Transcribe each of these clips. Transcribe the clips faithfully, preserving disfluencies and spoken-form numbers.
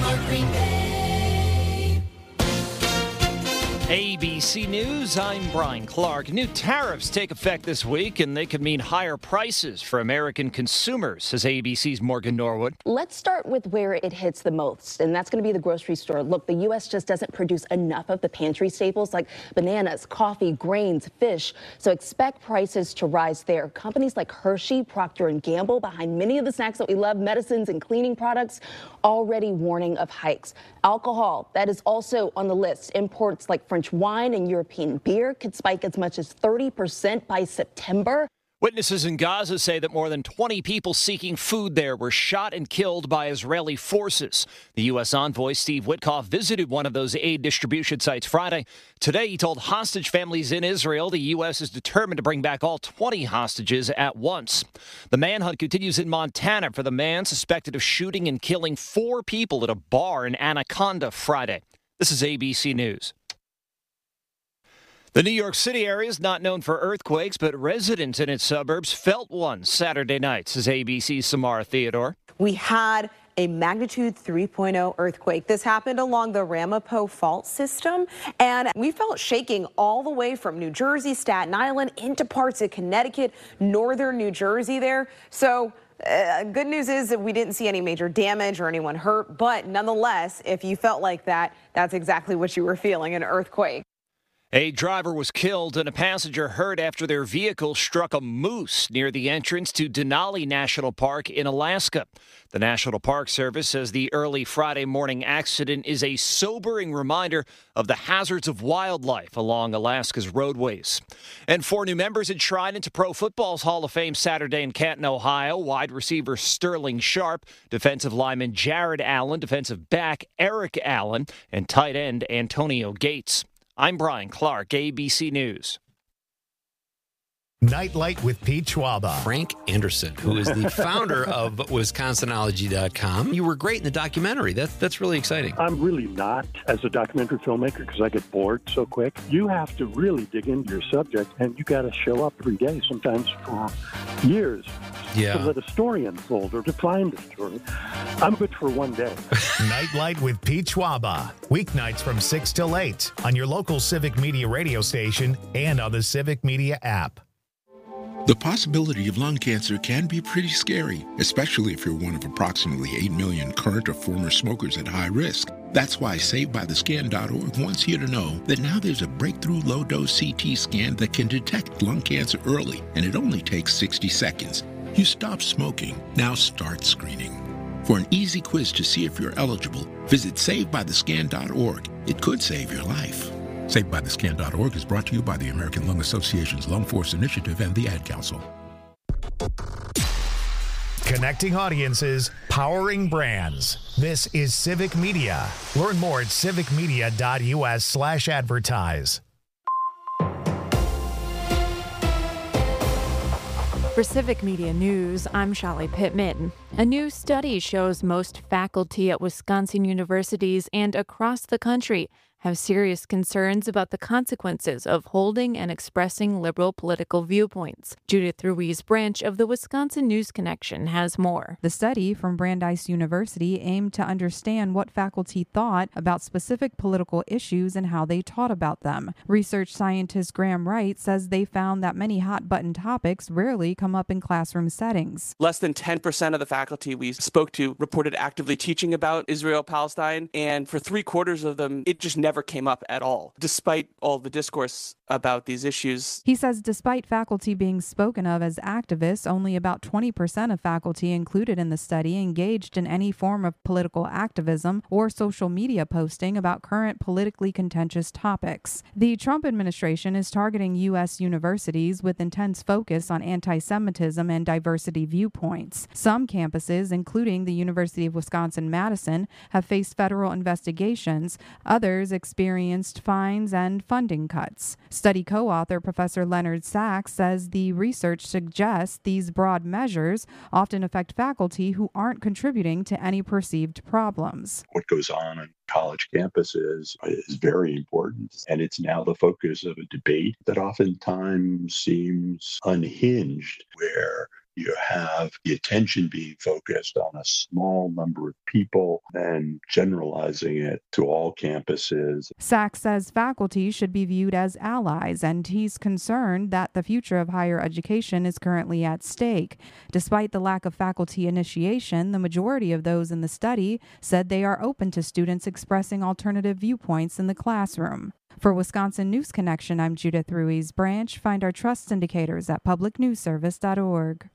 Smart Prepay. A B C News, I'm Brian Clark. New tariffs take effect this week, and they could mean higher prices for American consumers, says A B C's Morgan Norwood. Let's start with where it hits the most, and that's going to be the grocery store. Look, the U S just doesn't produce enough of the pantry staples like bananas, coffee, grains, fish, so expect prices to rise there. Companies like Hershey, Procter and Gamble, behind many of the snacks that we love, medicines and cleaning products, already warning of hikes. Alcohol, that is also on the list. Imports like French wine and European beer could spike as much as thirty percent by September. Witnesses in Gaza say that more than twenty people seeking food there were shot and killed by Israeli forces. The U S envoy, Steve Witkoff, visited one of those aid distribution sites Friday. Today, he told hostage families in Israel the U S is determined to bring back all twenty hostages at once. The manhunt continues in Montana for the man suspected of shooting and killing four people at a bar in Anaconda Friday. This is A B C News. The New York City area is not known for earthquakes, but residents in its suburbs felt one Saturday night, says A B C's Samara Theodore. We had a magnitude three point oh earthquake. This happened along the Ramapo Fault System, and we felt shaking all the way from New Jersey, Staten Island, into parts of Connecticut, northern New Jersey there. So uh, good news is that we didn't see any major damage or anyone hurt, but nonetheless, if you felt like that, that's exactly what you were feeling, an earthquake. A driver was killed and a passenger hurt after their vehicle struck a moose near the entrance to Denali National Park in Alaska. The National Park Service says the early Friday morning accident is a sobering reminder of the hazards of wildlife along Alaska's roadways. And four new members enshrined into Pro Football's Hall of Fame Saturday in Canton, Ohio. Wide receiver Sterling Sharp, defensive lineman Jared Allen, defensive back Eric Allen, and tight end Antonio Gates. I'm Brian Clark, A B C News. Nightlight with Pete Schwaba. Frank Anderson, who is the founder of Wisconsin ology dot com. You were great in the documentary. That's that's really exciting. I'm really not as a documentary filmmaker because I get bored so quick. You have to really dig into your subject, and you got to show up every day, sometimes for years, yeah. to let a story unfold or to find a story. I'm good for one day. Nightlight with Pete Schwaba. Weeknights from six till eight on your local Civic Media radio station and on the Civic Media app. The possibility of lung cancer can be pretty scary, especially if you're one of approximately eight million current or former smokers at high risk. That's why Saved By The Scan dot org wants you to know that now there's a breakthrough low-dose C T scan that can detect lung cancer early, and it only takes sixty seconds. You stop smoking, now start screening. For an easy quiz to see if you're eligible, visit Saved By The Scan dot org. It could save your life. Saved By The Scan dot org is brought to you by the American Lung Association's Lung Force Initiative and the Ad Council. Connecting audiences, powering brands. This is Civic Media. Learn more at civic media dot u s slash advertise. For Civic Media News, I'm Shali Pittman. A new study shows most faculty at Wisconsin universities and across the country have serious concerns about the consequences of holding and expressing liberal political viewpoints. Judith Ruiz Branch of the Wisconsin News Connection has more. The study from Brandeis University aimed to understand what faculty thought about specific political issues and how they taught about them. Research scientist Graham Wright says they found that many hot-button topics rarely come up in classroom settings. Less than ten percent of the faculty we spoke to reported actively teaching about Israel-Palestine, and for three quarters of them, it just never never came up at all, despite all the discourse about these issues. He says despite faculty being spoken of as activists, only about twenty percent of faculty included in the study engaged in any form of political activism or social media posting about current politically contentious topics. The Trump administration is targeting U S universities with intense focus on anti-Semitism and diversity viewpoints. Some campuses, including the University of Wisconsin-Madison, have faced federal investigations. Others experienced fines and funding cuts. Study co-author Professor Leonard Sachs says the research suggests these broad measures often affect faculty who aren't contributing to any perceived problems. What goes on on college campuses is very important, and it's now the focus of a debate that oftentimes seems unhinged, where you have the attention being focused on a small number of people and generalizing it to all campuses. Sachs says faculty should be viewed as allies, and he's concerned that the future of higher education is currently at stake. Despite the lack of faculty initiation, the majority of those in the study said they are open to students expressing alternative viewpoints in the classroom. For Wisconsin News Connection, I'm Judith Ruiz Branch. Find our trust indicators at public news service dot org.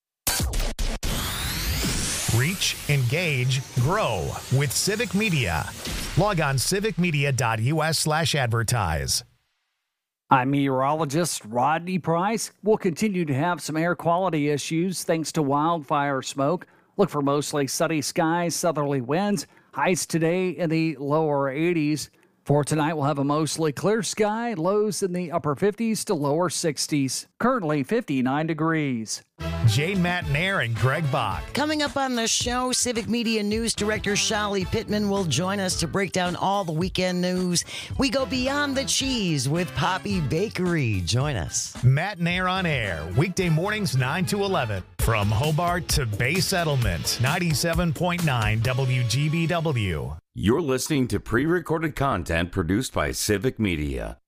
Reach, engage, grow with Civic Media. Log on civic media dot u s slash advertise. I'm meteorologist Rodney Price. We'll continue to have some air quality issues thanks to wildfire smoke. Look for mostly sunny skies, southerly winds. Highs today in the lower eighties. For tonight, we'll have a mostly clear sky, lows in the upper fifties to lower sixties. Currently fifty-nine degrees. Jane Matnair and Greg Bach. Coming up on the show, Civic Media News Director Shali Pittman will join us to break down all the weekend news. We go beyond the cheese with Poppy Bakery. Join us. Matnair on air, weekday mornings nine to eleven. From Hobart to Bay Settlement, ninety-seven point nine W G B W. You're listening to pre-recorded content produced by Civic Media.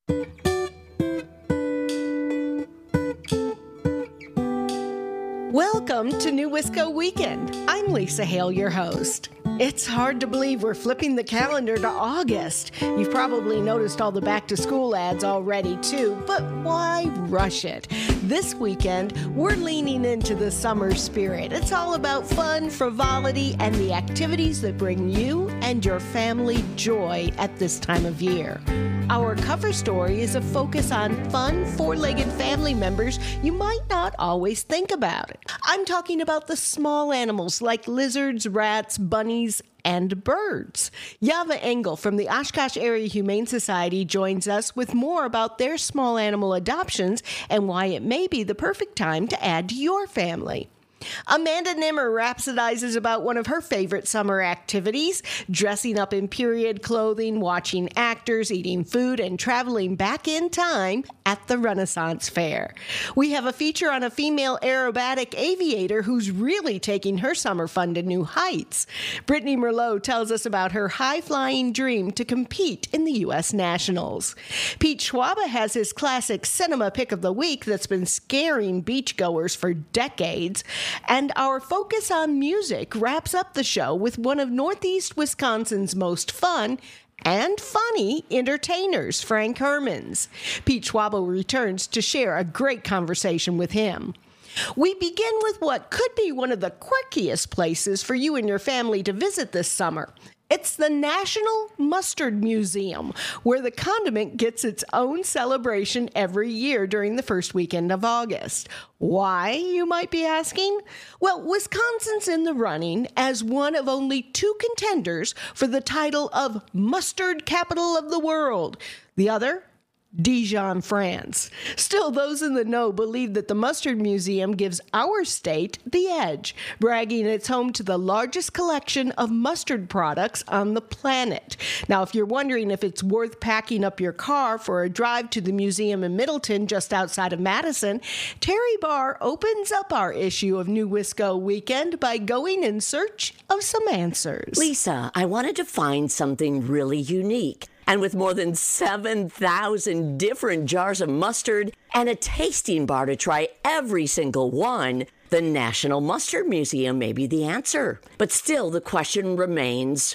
Welcome to New Wisco Weekend. I'm Lisa Hale, your host. It's hard to believe we're flipping the calendar to August. You've probably noticed all the back-to-school ads already, too, but why rush it? This weekend, we're leaning into the summer spirit. It's all about fun, frivolity, and the activities that bring you and your family joy at this time of year. Our cover story is a focus on fun, four-legged family members you might not always think about. I'm talking about the small animals like lizards, rats, bunnies, and birds. Yava Engel from the Oshkosh Area Humane Society joins us with more about their small animal adoptions and why it may be the perfect time to add to your family. Amanda Nimmer rhapsodizes about one of her favorite summer activities, dressing up in period clothing, watching actors, eating food, and traveling back in time at the Renaissance Fair. We have a feature on a female aerobatic aviator who's really taking her summer fun to new heights. Brittany Merlot tells us about her high-flying dream to compete in the U S Nationals. Pete Schwaba has his classic cinema pick of the week that's been scaring beachgoers for decades. And our focus on music wraps up the show with one of Northeast Wisconsin's most fun and funny entertainers, Frank Hermans. Pete Schwabo returns to share a great conversation with him. We begin with what could be one of the quirkiest places for you and your family to visit this summer. It's the National Mustard Museum, where the condiment gets its own celebration every year during the first weekend of August. Why, you might be asking? Well, Wisconsin's in the running as one of only two contenders for the title of Mustard Capital of the World. The other? Dijon, France. Still, those in the know believe that the Mustard Museum gives our state the edge, bragging it's home to the largest collection of mustard products on the planet. Now, if you're wondering if it's worth packing up your car for a drive to the museum in Middleton, just outside of Madison, Terry Barr opens up our issue of New Wisco Weekend by going in search of some answers. Lisa, I wanted to find something really unique. And with more than seven thousand different jars of mustard and a tasting bar to try every single one, the National Mustard Museum may be the answer. But still, the question remains,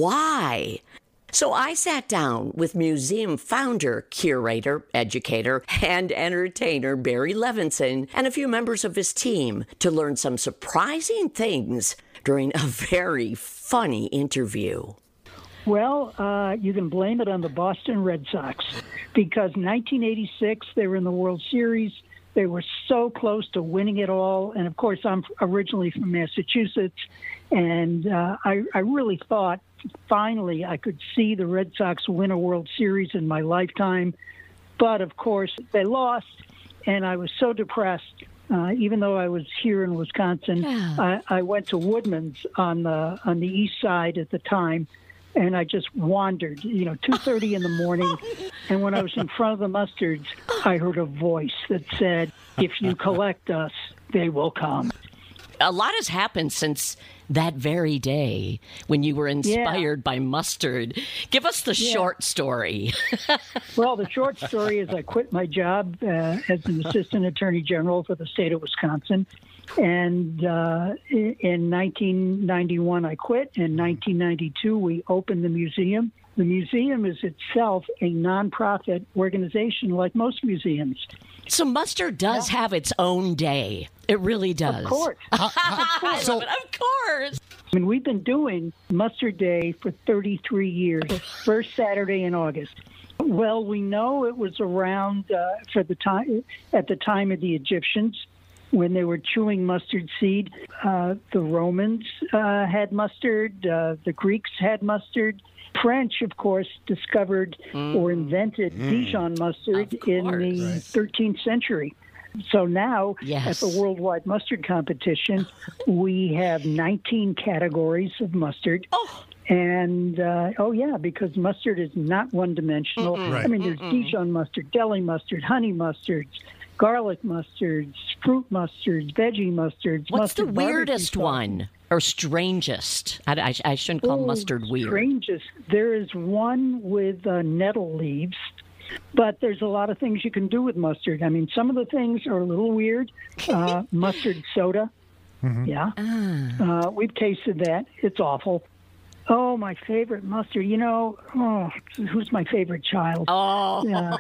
why? So I sat down with museum founder, curator, educator, and entertainer Barry Levinson and a few members of his team to learn some surprising things during a very funny interview. Well, uh, you can blame it on the Boston Red Sox because nineteen eighty-six, they were in the World Series. They were so close to winning it all. And, of course, I'm originally from Massachusetts, and uh, I, I really thought finally I could see the Red Sox win a World Series in my lifetime. But, of course, they lost, and I was so depressed. Uh, even though I was here in Wisconsin, Yeah. I, I went to Woodman's on the on the east side at the time. and I just wandered, you know, two thirty in the morning. And when I was in front of the mustards, I heard a voice that said, if you collect us, they will come. A lot has happened since that very day when you were inspired yeah. by mustard. Give us the yeah. short story. Well, the short story is I quit my job uh, as an assistant attorney general for the state of Wisconsin. And uh, in nineteen ninety-one, I quit. In nineteen ninety-two, we opened the museum. The museum is itself a nonprofit organization like most museums. So mustard does yeah. have its own day. It really does. Of course. of course. So, of course. I mean, we've been doing Mustard Day for thirty-three years, first Saturday in August. Well, we know it was around uh, for the time at the time of the Egyptians when they were chewing mustard seed. Uh, the Romans uh, had mustard. Uh, the Greeks had mustard. French, of course, discovered mm. or invented mm. Dijon mustard in the right. thirteenth century. So now, yes. at the Worldwide Mustard Competition, we have nineteen categories of mustard. Oh. And, uh, oh, yeah, because mustard is not one-dimensional. Right. I mean, there's Mm-mm. Dijon mustard, deli mustard, honey mustards, garlic mustards, fruit mustards, veggie mustards. What's mustard the weirdest one or strangest? I, I, I shouldn't call oh, mustard weird. Strangest. There is one with uh, nettle leaves, but there's a lot of things you can do with mustard. I mean, some of the things are a little weird. Uh, mustard soda. Mm-hmm. Yeah. Ah. Uh, we've tasted that. It's awful. Oh, my favorite mustard. You know, oh, who's my favorite child? Oh. Yeah.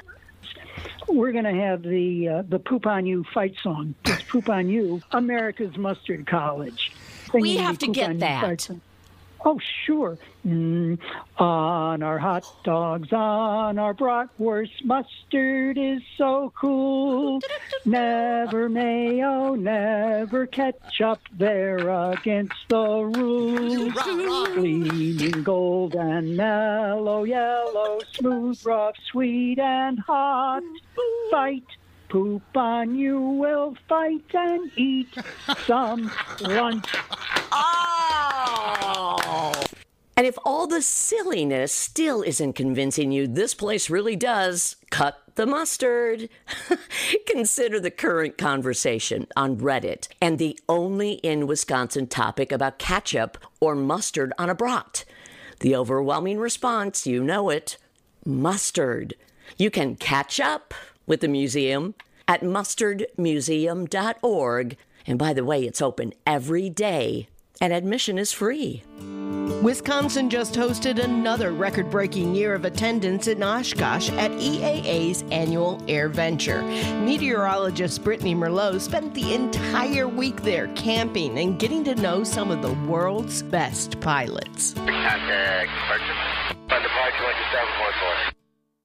We're going to have the uh, the Poop on You fight song. It's Poop on You, America's Mustard College. We have to get that. Oh, sure. Mm, on our hot dogs, on our bratwurst, mustard is so cool. Never mayo, never ketchup, they're against the rules. Gleaming gold and mellow yellow, smooth, rough, sweet, and hot. Fight. Poop on you, will fight and eat some lunch. Oh! And if all the silliness still isn't convincing you, this place really does cut the mustard. Consider the current conversation on Reddit and the only in Wisconsin topic about ketchup or mustard on a brat. The overwhelming response, you know it, mustard. You can catch up with the museum at mustard museum dot org. And by the way, it's open every day and admission is free. Wisconsin just hosted another record-breaking year of attendance in Oshkosh at E A A's annual Air Venture. Meteorologist Brittany Merlot spent the entire week there camping and getting to know some of the world's best pilots. Contact departure. Departure one two seven four four.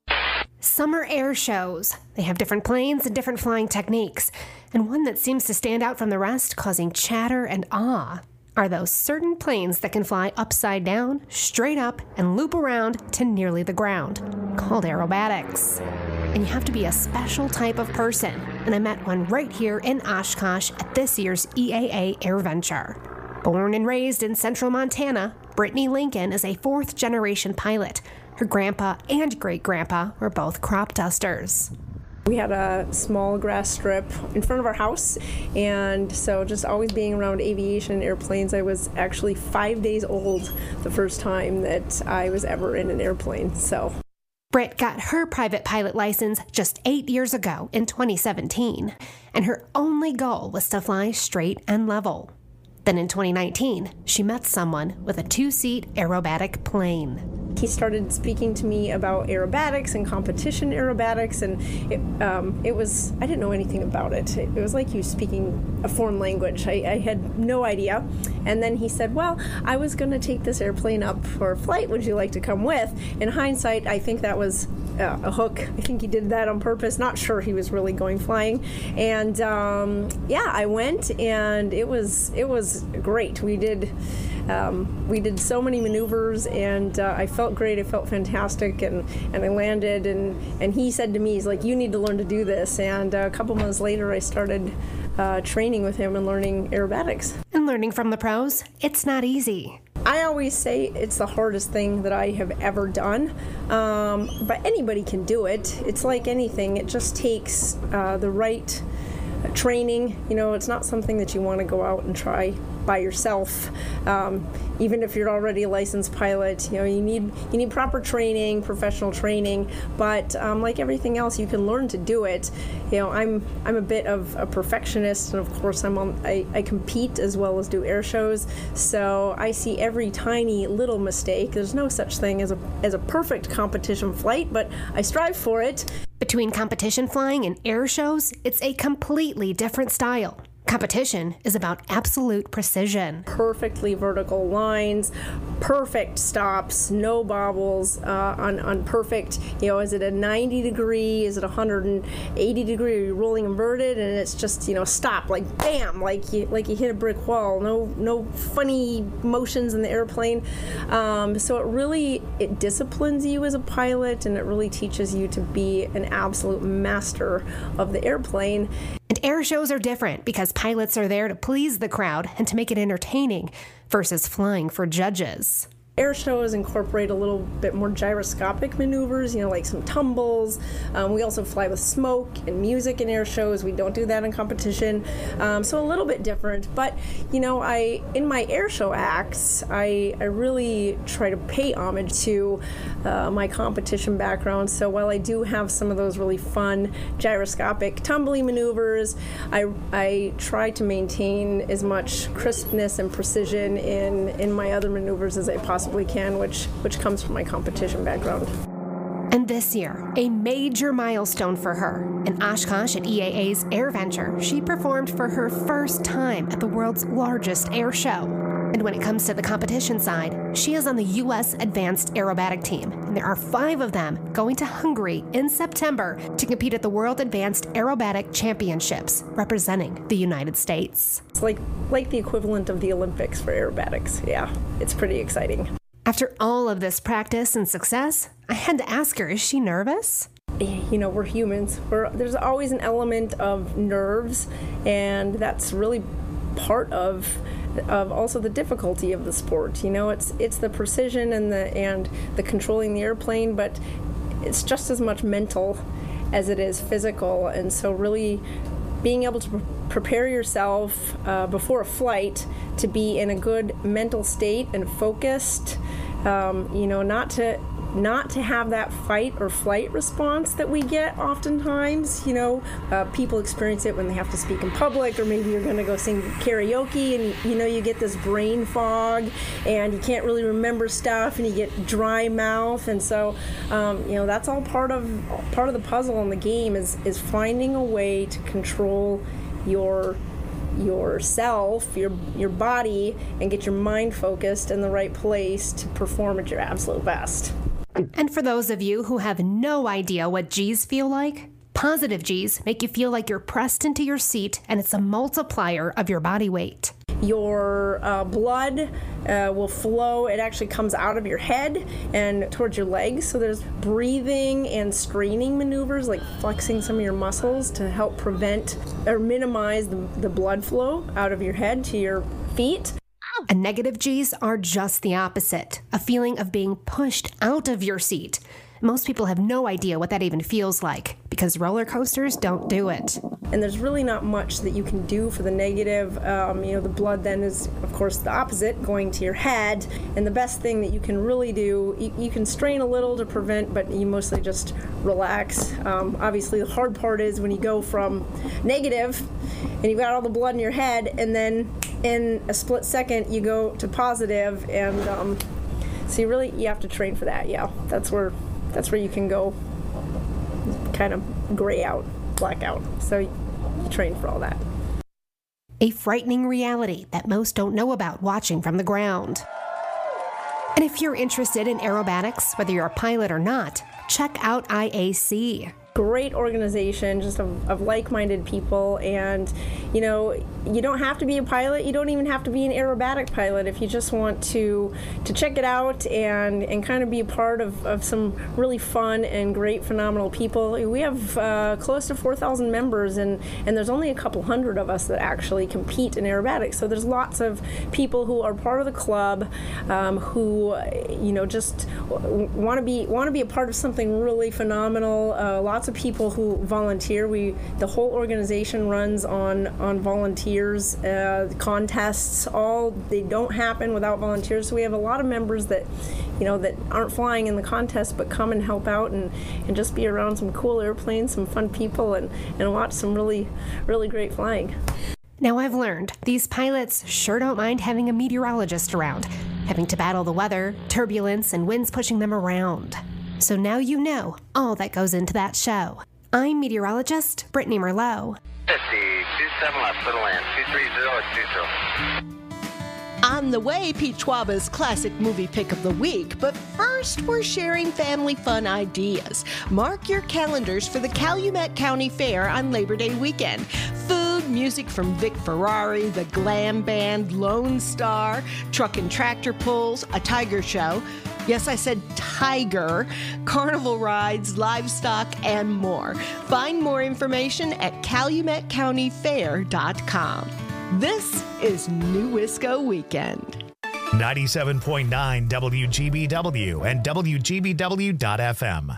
Summer air shows. They have different planes and different flying techniques. And one that seems to stand out from the rest, causing chatter and awe, are those certain planes that can fly upside down, straight up, and loop around to nearly the ground, called aerobatics. And you have to be a special type of person. And I met one right here in Oshkosh at this year's E A A Air Venture. Born and raised in central Montana, Brittany Lincoln is a fourth-generation pilot. Her grandpa and great-grandpa were both crop dusters. We had a small grass strip in front of our house, and so just always being around aviation and airplanes, I was actually five days old the first time that I was ever in an airplane, so. Britt got her private pilot license just eight years ago in twenty seventeen, and her only goal was to fly straight and level. Then in twenty nineteen, she met someone with a two-seat aerobatic plane. He started speaking to me about aerobatics and competition aerobatics, and it, um, it was, I didn't know anything about it. It was like he was speaking a foreign language. I, I had no idea. And then he said, well, I was going to take this airplane up for a flight. Would you like to come with? In hindsight, I think that was uh, a hook. I think he did that on purpose. Not sure he was really going flying. And um, yeah, I went, and it was it was great. We did um, we did so many maneuvers, and uh, I felt great. I felt fantastic, and, and I landed, and, and he said to me, he's like, you need to learn to do this. And uh, a couple months later, I started uh, training with him and learning aerobatics. And learning from the pros, it's not easy. I always say it's the hardest thing that I have ever done, um, but anybody can do it. It's like anything. It just takes uh, the right training. You know, it's not something that you want to go out and try by yourself. Um, even if you're already a licensed pilot, you know, you need you need proper training, professional training. But um, like everything else, you can learn to do it. You know, I'm I'm a bit of a perfectionist, and of course, I'm on. I, I compete as well as do air shows, so I see every tiny little mistake. There's no such thing as a as a perfect competition flight, but I strive for it. Between competition flying and air shows, it's a completely different style. Competition is about absolute precision. Perfectly vertical lines, perfect stops, no bobbles, uh, on, on perfect, you know, is it a ninety degree, is it a one hundred eighty degree, are you rolling inverted, and it's just, you know, stop, like bam, like you like you hit a brick wall, no no funny motions in the airplane. Um, so it really, it disciplines you as a pilot, and it really teaches you to be an absolute master of the airplane. And air shows are different because pilots are there to please the crowd and to make it entertaining versus flying for judges. Air shows incorporate a little bit more gyroscopic maneuvers, you know, like some tumbles. Um, we also fly with smoke and music in air shows. We don't do that in competition, um, so a little bit different. But, you know, I in my air show acts, I, I really try to pay homage to uh, my competition background. So while I do have some of those really fun gyroscopic tumbly maneuvers, I, I try to maintain as much crispness and precision in, in my other maneuvers as I possibly can, which which comes from my competition background. And this year, a major milestone for her. In Oshkosh at E A A's AirVenture, she performed for her first time at the world's largest air show. And when it comes to the competition side, she is on the U S Advanced Aerobatic Team, and there are five of them going to Hungary in September to compete at the World Advanced Aerobatic Championships, representing the United States. It's like like the equivalent of the Olympics for aerobatics. Yeah, it's pretty exciting. After all of this practice and success, I had to ask her, is she nervous? You know, we're humans. We're, there's always an element of nerves, and that's really part of of also the difficulty of the sport. You know, it's it's the precision and the and the controlling the airplane, but it's just as much mental as it is physical. And so really being able to pre- prepare yourself uh, before a flight to be in a good mental state and focused, um, you know, not to not to have that fight or flight response that we get oftentimes. You know, uh, people experience it when they have to speak in public, or maybe you're going to go sing karaoke and, you know, you get this brain fog and you can't really remember stuff and you get dry mouth. And so, um, you know, that's all part of part of the puzzle in the game is, is finding a way to control your yourself, your your body, and get your mind focused in the right place to perform at your absolute best. And for those of you who have no idea what G's feel like, positive G's make you feel like you're pressed into your seat, and it's a multiplier of your body weight. Your uh, blood uh, will flow. It actually comes out of your head and towards your legs. So there's breathing and straining maneuvers, like flexing some of your muscles to help prevent or minimize the, the blood flow out of your head to your feet. And negative G's are just the opposite, a feeling of being pushed out of your seat. Most people have no idea what that even feels like because roller coasters don't do it. And there's really not much that you can do for the negative. Um, you know, the blood then is, of course, the opposite, going to your head. And the best thing that you can really do, you, you can strain a little to prevent, but you mostly just relax. Um, obviously, the hard part is when you go from negative and you've got all the blood in your head, and then in a split second you go to positive, and um, so you really you have to train for that. Yeah, that's where that's where you can go kind of gray out, black out. So you train for all that. A frightening reality that most don't know about watching from the ground. And if you're interested in aerobatics, whether you're a pilot or not, check out I A C. great organization, just of, of like-minded people. And, you know, you don't have to be a pilot. You don't even have to be an aerobatic pilot if you just want to to check it out and, and kind of be a part of, of some really fun and great, phenomenal people. We have uh, close to four thousand members, and, and there's only a couple hundred of us that actually compete in aerobatics. So there's lots of people who are part of the club, um, who, you know, just want to be want to be a part of something really phenomenal. Uh, lots of people who volunteer. We the whole organization runs on on volunteers. Uh, contests, all they don't happen without volunteers. So we have a lot of members that, you know, that aren't flying in the contest but come and help out and, and just be around some cool airplanes, some fun people, and, and watch some really really great flying. Now I've learned these pilots sure don't mind having a meteorologist around, having to battle the weather, turbulence, and winds pushing them around. So now you know all that goes into that show. I'm meteorologist Brittany Merlot. fifty, two seven left, for the land, two three zero at two zero. On the way, Pete Schwaba's classic movie pick of the week. But first, we're sharing family fun ideas. Mark your calendars for the Calumet County Fair on Labor Day weekend. Food, music from Vic Ferrari, the Glam Band, Lone Star, truck and tractor pulls, a tiger show. Yes, I said tiger, carnival rides, livestock, and more. Find more information at calumet county fair dot com. This is New Wisco Weekend. ninety-seven point nine W G B W and W G B W dot F M.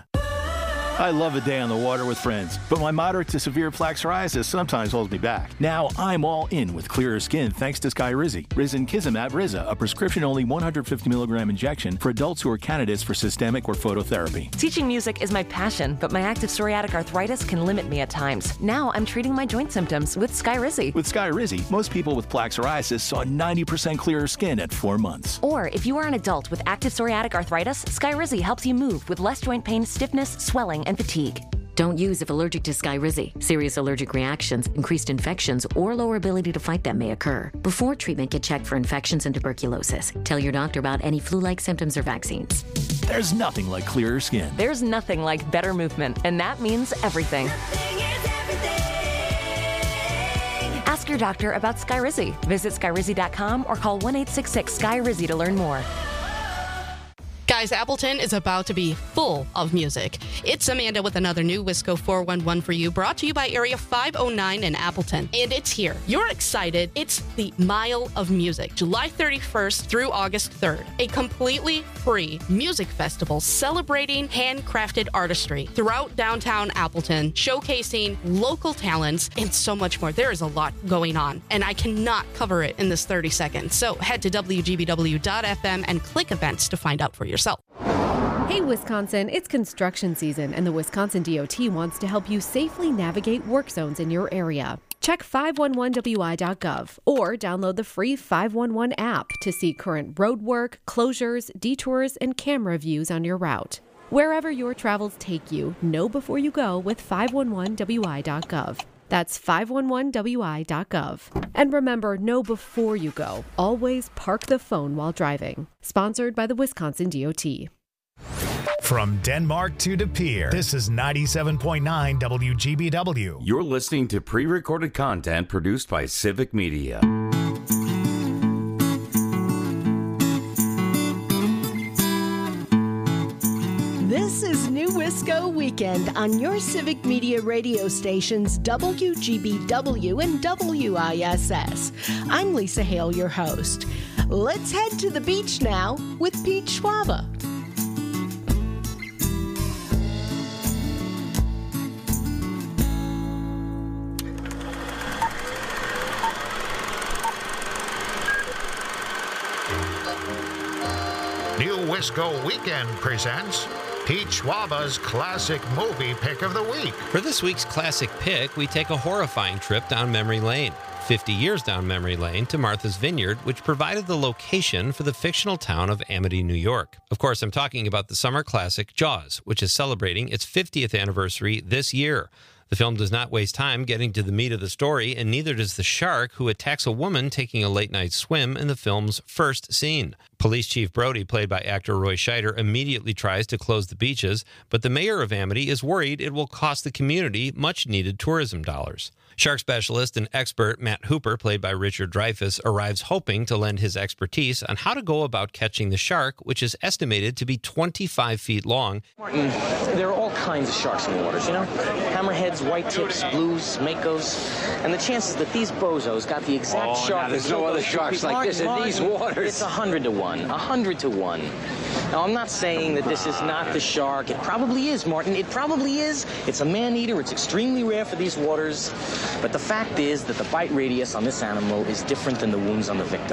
I love a day on the water with friends, but my moderate to severe plaque psoriasis sometimes holds me back. Now I'm all in with clearer skin thanks to Skyrizi. Risankizumab Riza, a prescription-only one hundred fifty milligram injection for adults who are candidates for systemic or phototherapy. Teaching music is my passion, but my active psoriatic arthritis can limit me at times. Now I'm treating my joint symptoms with Skyrizi. With Skyrizi, most people with plaque psoriasis saw ninety percent clearer skin at four months. Or if you are an adult with active psoriatic arthritis, Skyrizi helps you move with less joint pain, stiffness, swelling, and fatigue. Don't use if allergic to Skyrizi. Serious allergic reactions, increased infections, or lower ability to fight them may occur. Before treatment, get checked for infections and tuberculosis. Tell your doctor about any flu-like symptoms or vaccines. There's nothing like clearer skin. There's nothing like better movement, and that means everything. Ask your doctor about Skyrizi. Visit Skyrizi dot com or call one eight six six Skyrizi to learn more. Guys, Appleton is about to be full of music. It's Amanda with another new Wisco four one one for you, brought to you by Area five oh nine in Appleton. And it's here. You're excited. It's the Mile of Music, July thirty-first through August third. A completely free music festival celebrating handcrafted artistry throughout downtown Appleton, showcasing local talents and so much more. There is a lot going on, and I cannot cover it in this thirty seconds. So head to W G B W dot F M and click events to find out for yourself. Hey Wisconsin, it's construction season and the Wisconsin D O T wants to help you safely navigate work zones in your area. Check five one one W I dot gov or download the free five one one app to see current road work, closures, detours, and camera views on your route. Wherever your travels take you, know before you go with five one one W I dot gov. That's five one one W I dot gov. And remember, know before you go. Always park the phone while driving. Sponsored by the Wisconsin D O T. From Denmark to De Pere, this is ninety-seven point nine W G B W. You're listening to pre-recorded content produced by Civic Media. This is New Wisco Weekend on your Civic Media radio stations W G B W and W I S S. I'm Lisa Hale, your host. Let's head to the beach now with Pete Schwaba. New Wisco Weekend presents Pete Schwaba's classic movie pick of the week. For this week's classic pick, we take a horrifying trip down memory lane. fifty years down memory lane to Martha's Vineyard, which provided the location for the fictional town of Amity, New York. Of course, I'm talking about the summer classic Jaws, which is celebrating its fiftieth anniversary this year. The film does not waste time getting to the meat of the story, and neither does the shark who attacks a woman taking a late-night swim in the film's first scene. Police Chief Brody, played by actor Roy Scheider, immediately tries to close the beaches, but the mayor of Amity is worried it will cost the community much-needed tourism dollars. Shark specialist and expert Matt Hooper, played by Richard Dreyfuss, arrives hoping to lend his expertise on how to go about catching the shark, which is estimated to be twenty-five feet long. Martin, there are all kinds of sharks in the waters, you know? Hammerheads, white tips, blues, makos. And the chances that these bozos got the exact oh, shark... Now, there's no other sharks like Martin, this in Martin, these waters. It's a hundred to one. A hundred to one. Now, I'm not saying that this is not the shark. It probably is, Martin. It probably is. It's a man-eater. It's extremely rare for these waters. But the fact is that the bite radius on this animal is different than the wounds on the victim.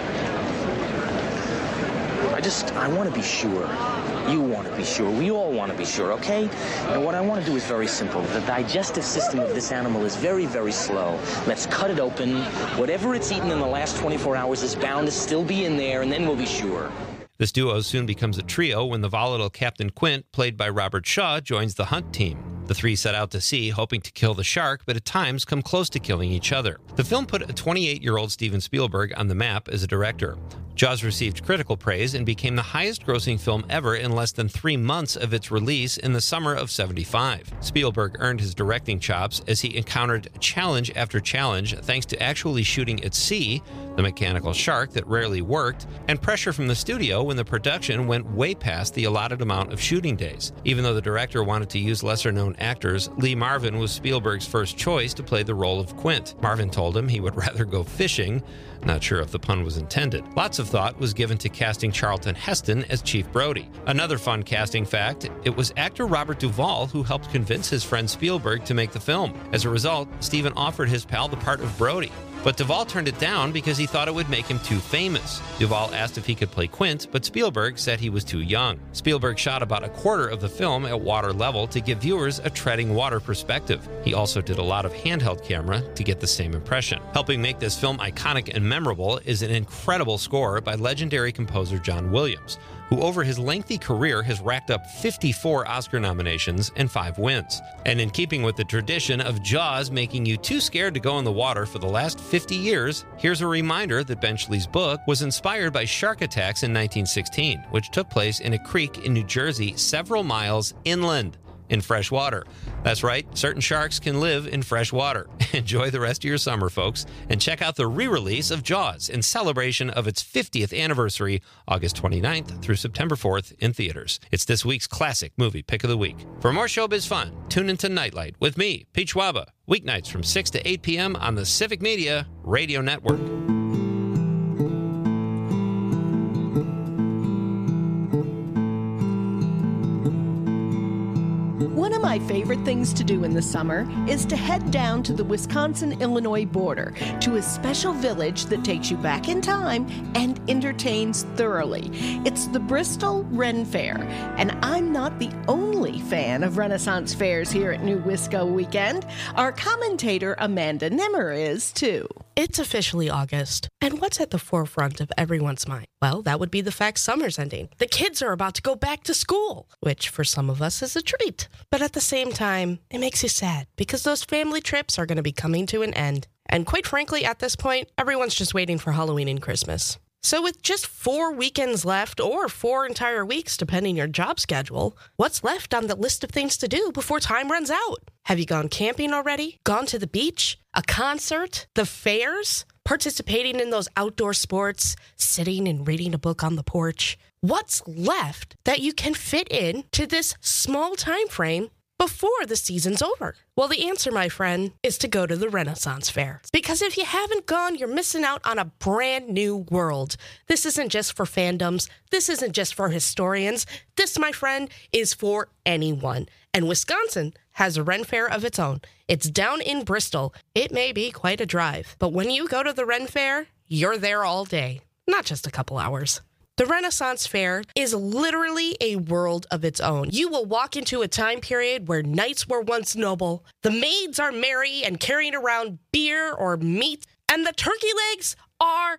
I just, I want to be sure. You want to be sure. We all want to be sure, okay? And what I want to do is very simple. The digestive system of this animal is very, very slow. Let's cut it open. Whatever it's eaten in the last twenty-four hours is bound to still be in there, and then we'll be sure. This duo soon becomes a trio when the volatile Captain Quint, played by Robert Shaw, joins the hunt team. The three set out to sea, hoping to kill the shark, but at times come close to killing each other. The film put a twenty-eight-year-old Steven Spielberg on the map as a director. Jaws received critical praise and became the highest-grossing film ever in less than three months of its release in the summer of seventy-five. Spielberg earned his directing chops as he encountered challenge after challenge thanks to actually shooting at sea, the mechanical shark that rarely worked, and pressure from the studio when the production went way past the allotted amount of shooting days. Even though the director wanted to use lesser-known actors, Lee Marvin was Spielberg's first choice to play the role of Quint. Marvin told him he would rather go fishing. Not sure if the pun was intended. Lots of thought was given to casting Charlton Heston as Chief Brody. Another fun casting fact, it was actor Robert Duvall who helped convince his friend Spielberg to make the film. As a result, Steven offered his pal the part of Brody. But Duvall turned it down because he thought it would make him too famous. Duvall asked if he could play Quint, but Spielberg said he was too young. Spielberg shot about a quarter of the film at water level to give viewers a treading water perspective. He also did a lot of handheld camera to get the same impression. Helping make this film iconic and memorable is an incredible score by legendary composer John Williams, who over his lengthy career has racked up fifty-four Oscar nominations and five wins. And in keeping with the tradition of Jaws making you too scared to go in the water for the last fifty years, here's a reminder that Benchley's book was inspired by shark attacks in nineteen sixteen, which took place in a creek in New Jersey several miles inland in fresh water. That's right, certain sharks can live in fresh water. Enjoy the rest of your summer, folks, and check out the re-release of Jaws in celebration of its fiftieth anniversary, August twenty-ninth through September fourth in theaters. It's this week's classic movie pick of the week. For more showbiz fun, tune into Nightlight with me, Pete Schwaba, weeknights from six to eight p.m. on the Civic Media Radio Network. One of my favorite things to do in the summer is to head down to the Wisconsin-Illinois border to a special village that takes you back in time and entertains thoroughly. It's the Bristol Ren Fair, and I'm not the only fan of Renaissance fairs here at New Wisco Weekend. Our commentator Amanda Nimmer is too. It's officially August, and what's at the forefront of everyone's mind? Well, that would be the fact summer's ending. The kids are about to go back to school, which for some of us is a treat. But at the same time, it makes you sad because those family trips are going to be coming to an end. And quite frankly, at this point, everyone's just waiting for Halloween and Christmas. So with just four weekends left, or four entire weeks, depending your job schedule, what's left on the list of things to do before time runs out? Have you gone camping already? Gone to the beach? A concert? The fairs? Participating in those outdoor sports? Sitting and reading a book on the porch? What's left that you can fit in to this small time frame before the season's over? Well, the answer, my friend, is to go to the Renaissance Fair. Because if you haven't gone, you're missing out on a brand new world. This isn't just for fandoms. This isn't just for historians. This, my friend, is for anyone. And Wisconsin has a Ren Fair of its own. It's down in Bristol. It may be quite a drive, but when you go to the Ren Fair, you're there all day, not just a couple hours. The Renaissance Fair is literally a world of its own. You will walk into a time period where knights were once noble, the maids are merry and carrying around beer or meat, and the turkey legs are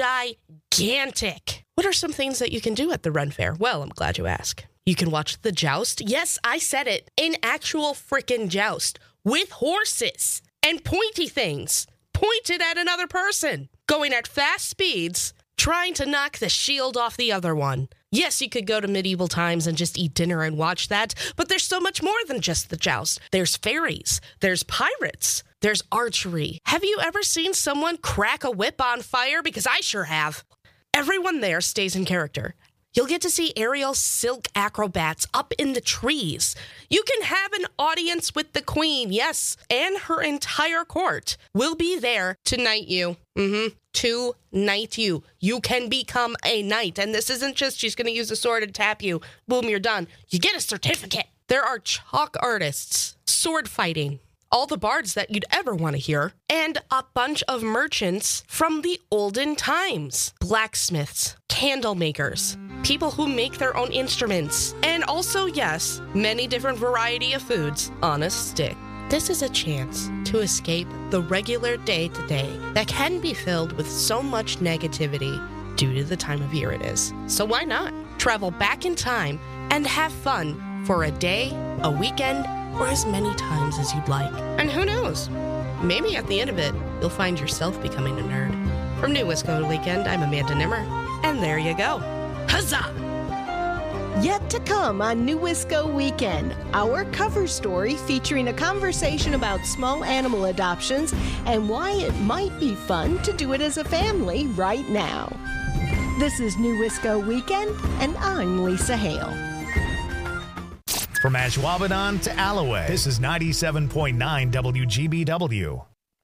gigantic. What are some things that you can do at the Ren Fair? Well, I'm glad you asked. You can watch the joust. Yes, I said it. An actual frickin' joust with horses and pointy things pointed at another person, going at fast speeds trying to knock the shield off the other one. Yes, you could go to medieval times and just eat dinner and watch that, but there's so much more than just the joust. There's fairies, there's pirates, there's archery. Have you ever seen someone crack a whip on fire? Because I sure have. Everyone there stays in character. You'll get to see aerial silk acrobats up in the trees. You can have an audience with the queen, yes, and her entire court will be there to knight you. Mm-hmm. To knight you. You can become a knight. And this isn't just she's going to use a sword and tap you. Boom, you're done. You get a certificate. There are chalk artists, sword fighting, all the bards that you'd ever want to hear, and a bunch of merchants from the olden times. Blacksmiths, candle makers, people who make their own instruments, and also, yes, many different variety of foods on a stick. This is a chance to escape the regular day-to-day that can be filled with so much negativity due to the time of year it is. So why not travel back in time and have fun for a day, a weekend, or as many times as you'd like. And who knows? Maybe at the end of it, you'll find yourself becoming a nerd. From New Wisco Weekend, I'm Amanda Nimmer, and there you go. Huzzah! Yet to come on New Wisco Weekend, our cover story featuring a conversation about small animal adoptions and why it might be fun to do it as a family right now. This is New Wisco Weekend, and I'm Lisa Hale. From Ashwaubenon to Alloway, this is ninety-seven point nine W G B W.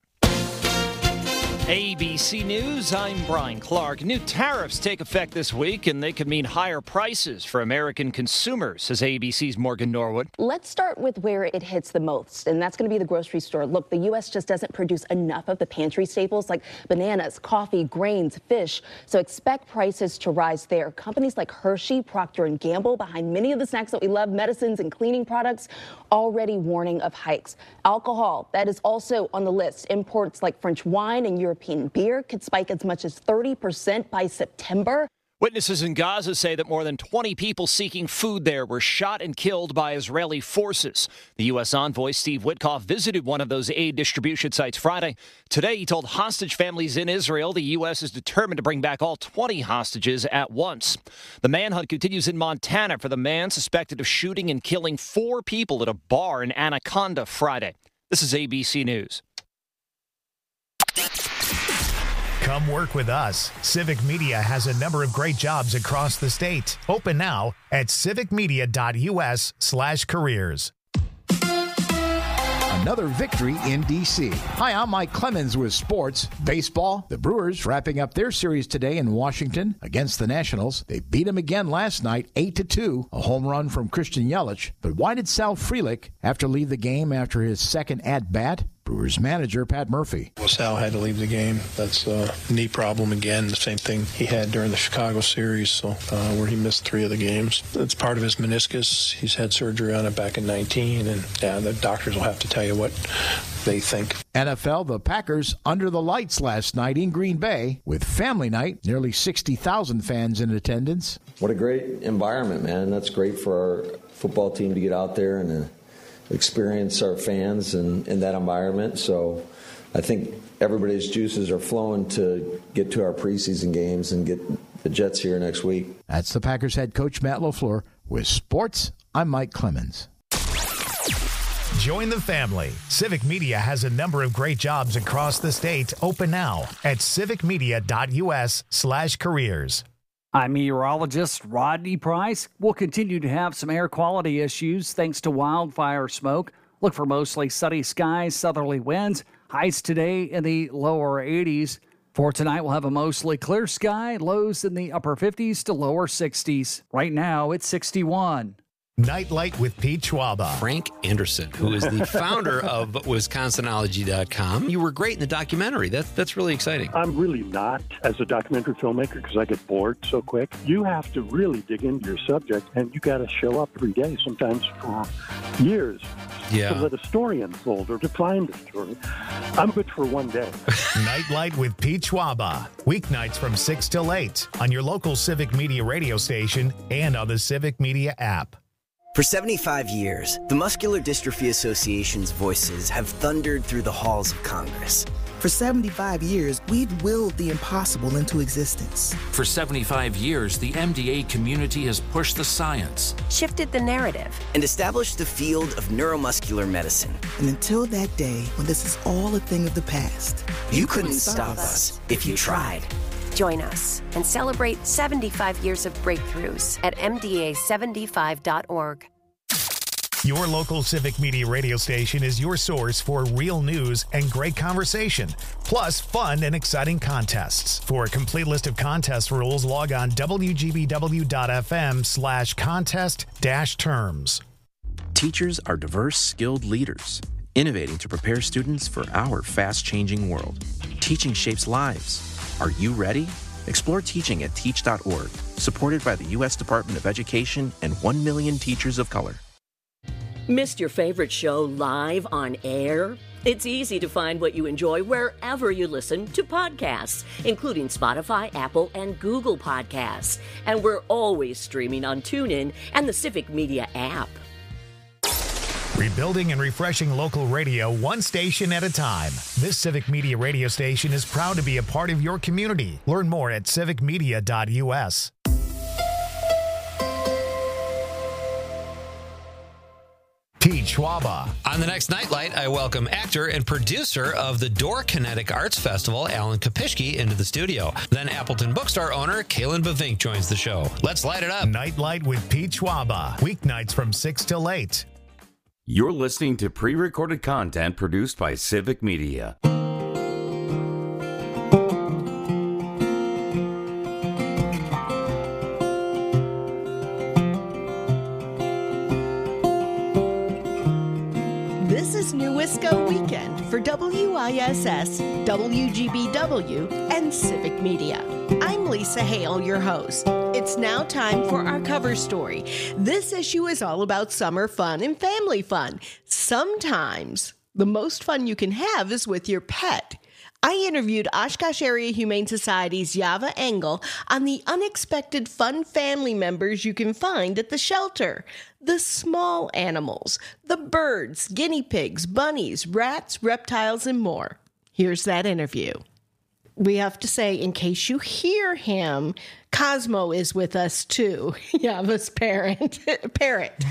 A B C News, I'm Brian Clark. New tariffs take effect this week, and they could mean higher prices for American consumers, says A B C's Morgan Norwood. Let's start with where it hits the most, and that's going to be the grocery store. Look, the U S just doesn't produce enough of the pantry staples like bananas, coffee, grains, fish, so expect prices to rise there. Companies like Hershey, Procter and Gamble, behind many of the snacks that we love, medicines and cleaning products, already warning of hikes. Alcohol, that is also on the list. Imports like French wine and European beer could spike as much as thirty percent by September. Witnesses in Gaza say that more than twenty people seeking food there were shot and killed by Israeli forces. The U S envoy Steve Witkoff visited one of those aid distribution sites Friday. Today, he told hostage families in Israel the U S is determined to bring back all twenty hostages at once. The manhunt continues in Montana for the man suspected of shooting and killing four people at a bar in Anaconda Friday. This is A B C News. Come work with us. Civic Media has a number of great jobs across the state. Open now at civicmedia.us slash careers. Another victory in D C. Hi, I'm Mike Clemens with sports. Baseball, the Brewers wrapping up their series today in Washington against the Nationals. They beat them again last night, eight to two, a home run from Christian Yelich. But why did Sal Frelick have to leave the game after his second at-bat? Brewers manager Pat Murphy. Well, Sal had to leave the game. That's a knee problem again. The same thing he had during the Chicago series, so uh, where he missed three of the games. It's part of his meniscus. He's had surgery on it back in nineteen, and yeah, the doctors will have to tell you what they think. N F L, the Packers under the lights last night in Green Bay with family night. Nearly sixty thousand fans in attendance. What a great environment, man. That's great for our football team to get out there and uh, experience our fans in, in that environment. So I think everybody's juices are flowing to get to our preseason games and get the Jets here next week. That's the Packers head coach Matt LaFleur. With sports, I'm Mike Clemens. Join the family. Civic Media has a number of great jobs across the state. Open now at civicmedia.us slash careers. I'm meteorologist Rodney Price. We'll continue to have some air quality issues thanks to wildfire smoke. Look for mostly sunny skies, southerly winds. Highs today in the lower eighties. For tonight, we'll have a mostly clear sky. Lows in the upper fifties to lower sixties. Right now, it's sixty-one. Nightlight with Pete Schwaba. Frank Anderson, who is the founder of Wisconsinology dot com. You were great in the documentary. That's that's really exciting. I'm really not as a documentary filmmaker because I get bored so quick. You have to really dig into your subject, and you got to show up every day, sometimes for years, yeah. to let a story unfold or to find a story. I'm good for one day. Nightlight with Pete Schwaba. Weeknights from six till eight on your local Civic Media radio station and on the Civic Media app. For seventy-five years, the Muscular Dystrophy Association's voices have thundered through the halls of Congress, For seventy-five years, we've willed the impossible into existence. For seventy-five years, the M D A community has pushed the science, shifted the narrative, and established the field of neuromuscular medicine. And until that day, when this is all a thing of the past, you, you couldn't, couldn't stop us if you tried. Join us and celebrate seventy-five years of breakthroughs at M D A seventy-five dot org. Your local Civic Media radio station is your source for real news and great conversation, plus fun and exciting contests. For a complete list of contest rules, log on W G B W dot F M slash contest dash terms. Teachers are diverse, skilled leaders, innovating to prepare students for our fast-changing world. Teaching shapes lives. Are you ready? Explore teaching at teach dot org, supported by the U S Department of Education and one million teachers of color. Missed your favorite show live on air? It's easy to find what you enjoy wherever you listen to podcasts, including Spotify, Apple, and Google Podcasts. And we're always streaming on TuneIn and the Civic Media app. Rebuilding and refreshing local radio one station at a time. This Civic Media radio station is proud to be a part of your community. Learn more at civic media dot U S. Pete Schwaba. On the next Nightlight, I welcome actor and producer of the Door Kinetic Arts Festival, Alan Kopishki, into the studio. Then Appleton Bookstore owner, Kalen Bavink, joins the show. Let's light it up. Nightlight with Pete Schwaba. Weeknights from six till eight. You're listening to pre-recorded content produced by Civic Media. This is New Wisco Weekend for W I S S, W G B W, and Civic Media. I'm Lisa Hale, your host. It's now time for our cover story. This issue is all about summer fun and family fun. Sometimes the most fun you can have is with your pet. I interviewed Oshkosh Area Humane Society's Yava Engel on the unexpected fun family members you can find at the shelter. The small animals, the birds, guinea pigs, bunnies, rats, reptiles, and more. Here's that interview. We have to say, in case you hear him, Cosmo is with us too, Yava's parent, parrot.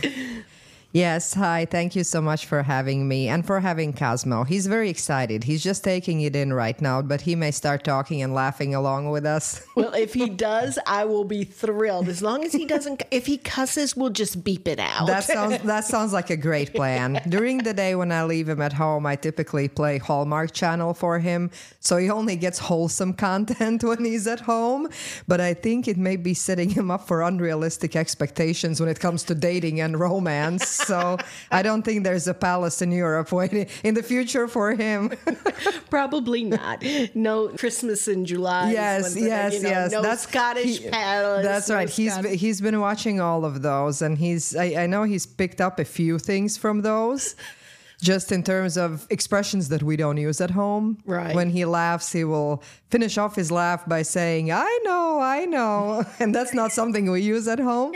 Yes, hi. Thank you so much for having me and for having Cosmo. He's very excited. He's just taking it in right now, but he may start talking and laughing along with us. Well, if he does, I will be thrilled. As long as he doesn't, if he cusses, we'll just beep it out. That sounds that sounds like a great plan. During the day when I leave him at home, I typically play Hallmark Channel for him, so he only gets wholesome content when he's at home. But I think it may be setting him up for unrealistic expectations when it comes to dating and romance. So I don't think there's a palace in Europe waiting in the future for him. Probably not. No Christmas in July. Yes, yes, you know, yes. No that's Scottish he, palace. That's no right. He's Scottish. he's been watching all of those, and he's I, I know he's picked up a few things from those. Just in terms of expressions that we don't use at home. Right. When he laughs, he will finish off his laugh by saying, I know, I know. And that's not something we use at home.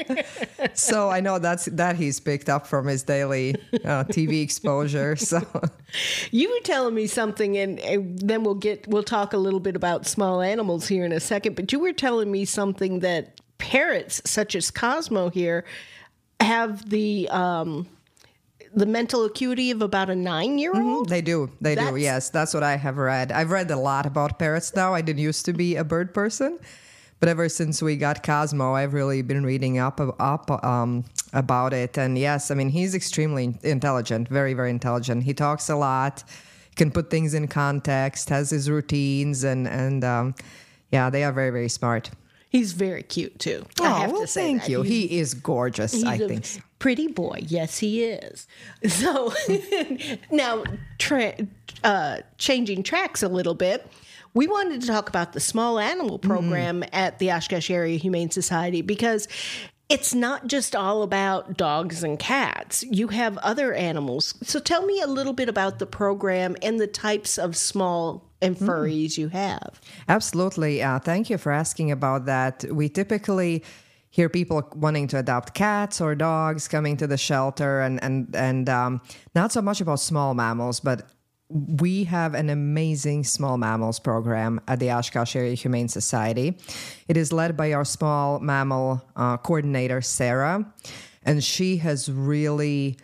So I know that's that he's picked up from his daily uh, T V exposure. So you were telling me something, and, and then we'll get we'll talk a little bit about small animals here in a second. But you were telling me something that parrots, such as Cosmo here, have the um, the mental acuity of about a nine-year-old? Mm-hmm. They do. They that's... do, yes. That's what I have read. I've read a lot about parrots now. I didn't used to be a bird person. But ever since we got Cosmo, I've really been reading up, up um, about it. And yes, I mean, he's extremely intelligent, very, very intelligent. He talks a lot, can put things in context, has his routines. And, and um, yeah, they are very, very smart. He's very cute, too. Oh, I have well, to say thank that. you. He's, he is gorgeous, he's I a think so. Pretty boy. Yes, he is. So now, tra- uh, changing tracks a little bit, we wanted to talk about the small animal program mm. at the Oshkosh Area Humane Society, because it's not just all about dogs and cats. You have other animals. So tell me a little bit about the program and the types of small and furries mm. you have. Absolutely. Uh, thank you for asking about that. We typically hear people wanting to adopt cats or dogs coming to the shelter, and and and um, not so much about small mammals, but we have an amazing small mammals program at the Oshkosh Area Humane Society. It is led by our small mammal uh, coordinator, Sarah, and she has really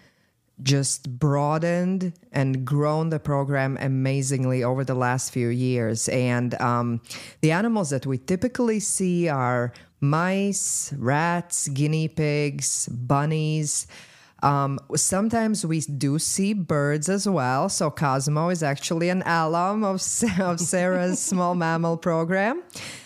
just broadened and grown the program amazingly over the last few years. And um, the animals that we typically see are mice, rats, guinea pigs, bunnies. Um, sometimes we do see birds as well. So Cosmo is actually an alum of, of Sarah's small mammal program.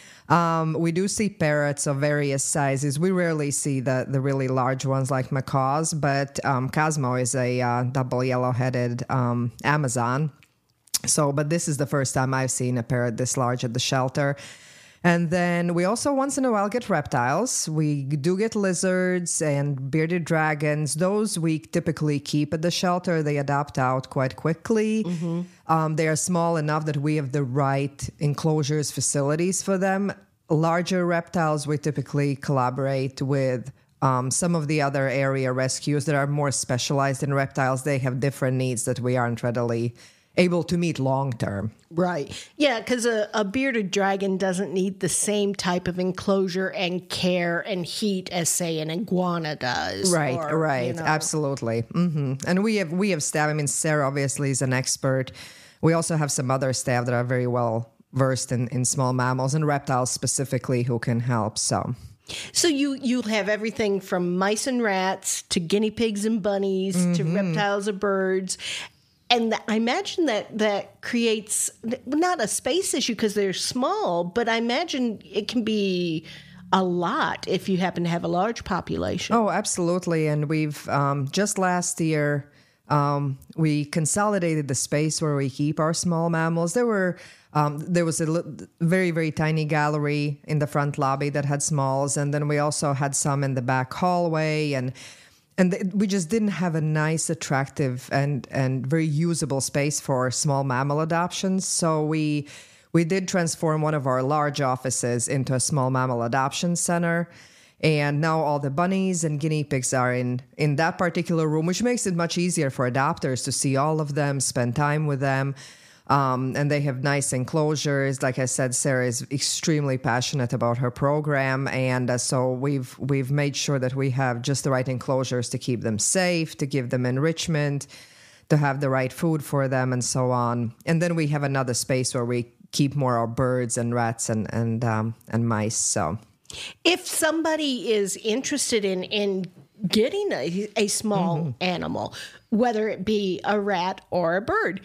Um, we do see parrots of various sizes. We rarely see the, the really large ones like macaws, but um, Cosmo is a uh, double yellow-headed um, Amazon. So, but this is the first time I've seen a parrot this large at the shelter. And then we also once in a while get reptiles. We do get lizards and bearded dragons. Those we typically keep at the shelter. They adapt out quite quickly. Mm-hmm. Um, they are small enough that we have the right enclosures, facilities for them. Larger reptiles, we typically collaborate with um, some of the other area rescues that are more specialized in reptiles. They have different needs that we aren't readily able to meet long term. Right. Yeah, because a, a bearded dragon doesn't need the same type of enclosure and care and heat as, say, an iguana does. Right, or, right. You know. Absolutely. Mm-hmm. And we have we have staff. I mean, Sarah obviously is an expert. We also have some other staff that are very well versed in, in small mammals and reptiles specifically who can help. So. So you you have everything from mice and rats to guinea pigs and bunnies mm-hmm. to reptiles and birds. And I imagine that that creates not a space issue because they're small, but I imagine it can be a lot if you happen to have a large population. Oh, absolutely. And we've um, just last year, um, we consolidated the space where we keep our small mammals. There were um, there was a very, very tiny gallery in the front lobby that had smalls. And then we also had some in the back hallway. And And th- we just didn't have a nice, attractive, and, and very usable space for small mammal adoptions. So we we did transform one of our large offices into a small mammal adoption center. And now all the bunnies and guinea pigs are in, in that particular room, which makes it much easier for adopters to see all of them, spend time with them. Um, and they have nice enclosures. Like I said, Sarah is extremely passionate about her program, and uh, so we've we've made sure that we have just the right enclosures to keep them safe, to give them enrichment, to have the right food for them, and so on. And then we have another space where we keep more our birds and rats and and um, and mice. So, if somebody is interested in in getting a, a small mm-hmm. animal, whether it be a rat or a bird,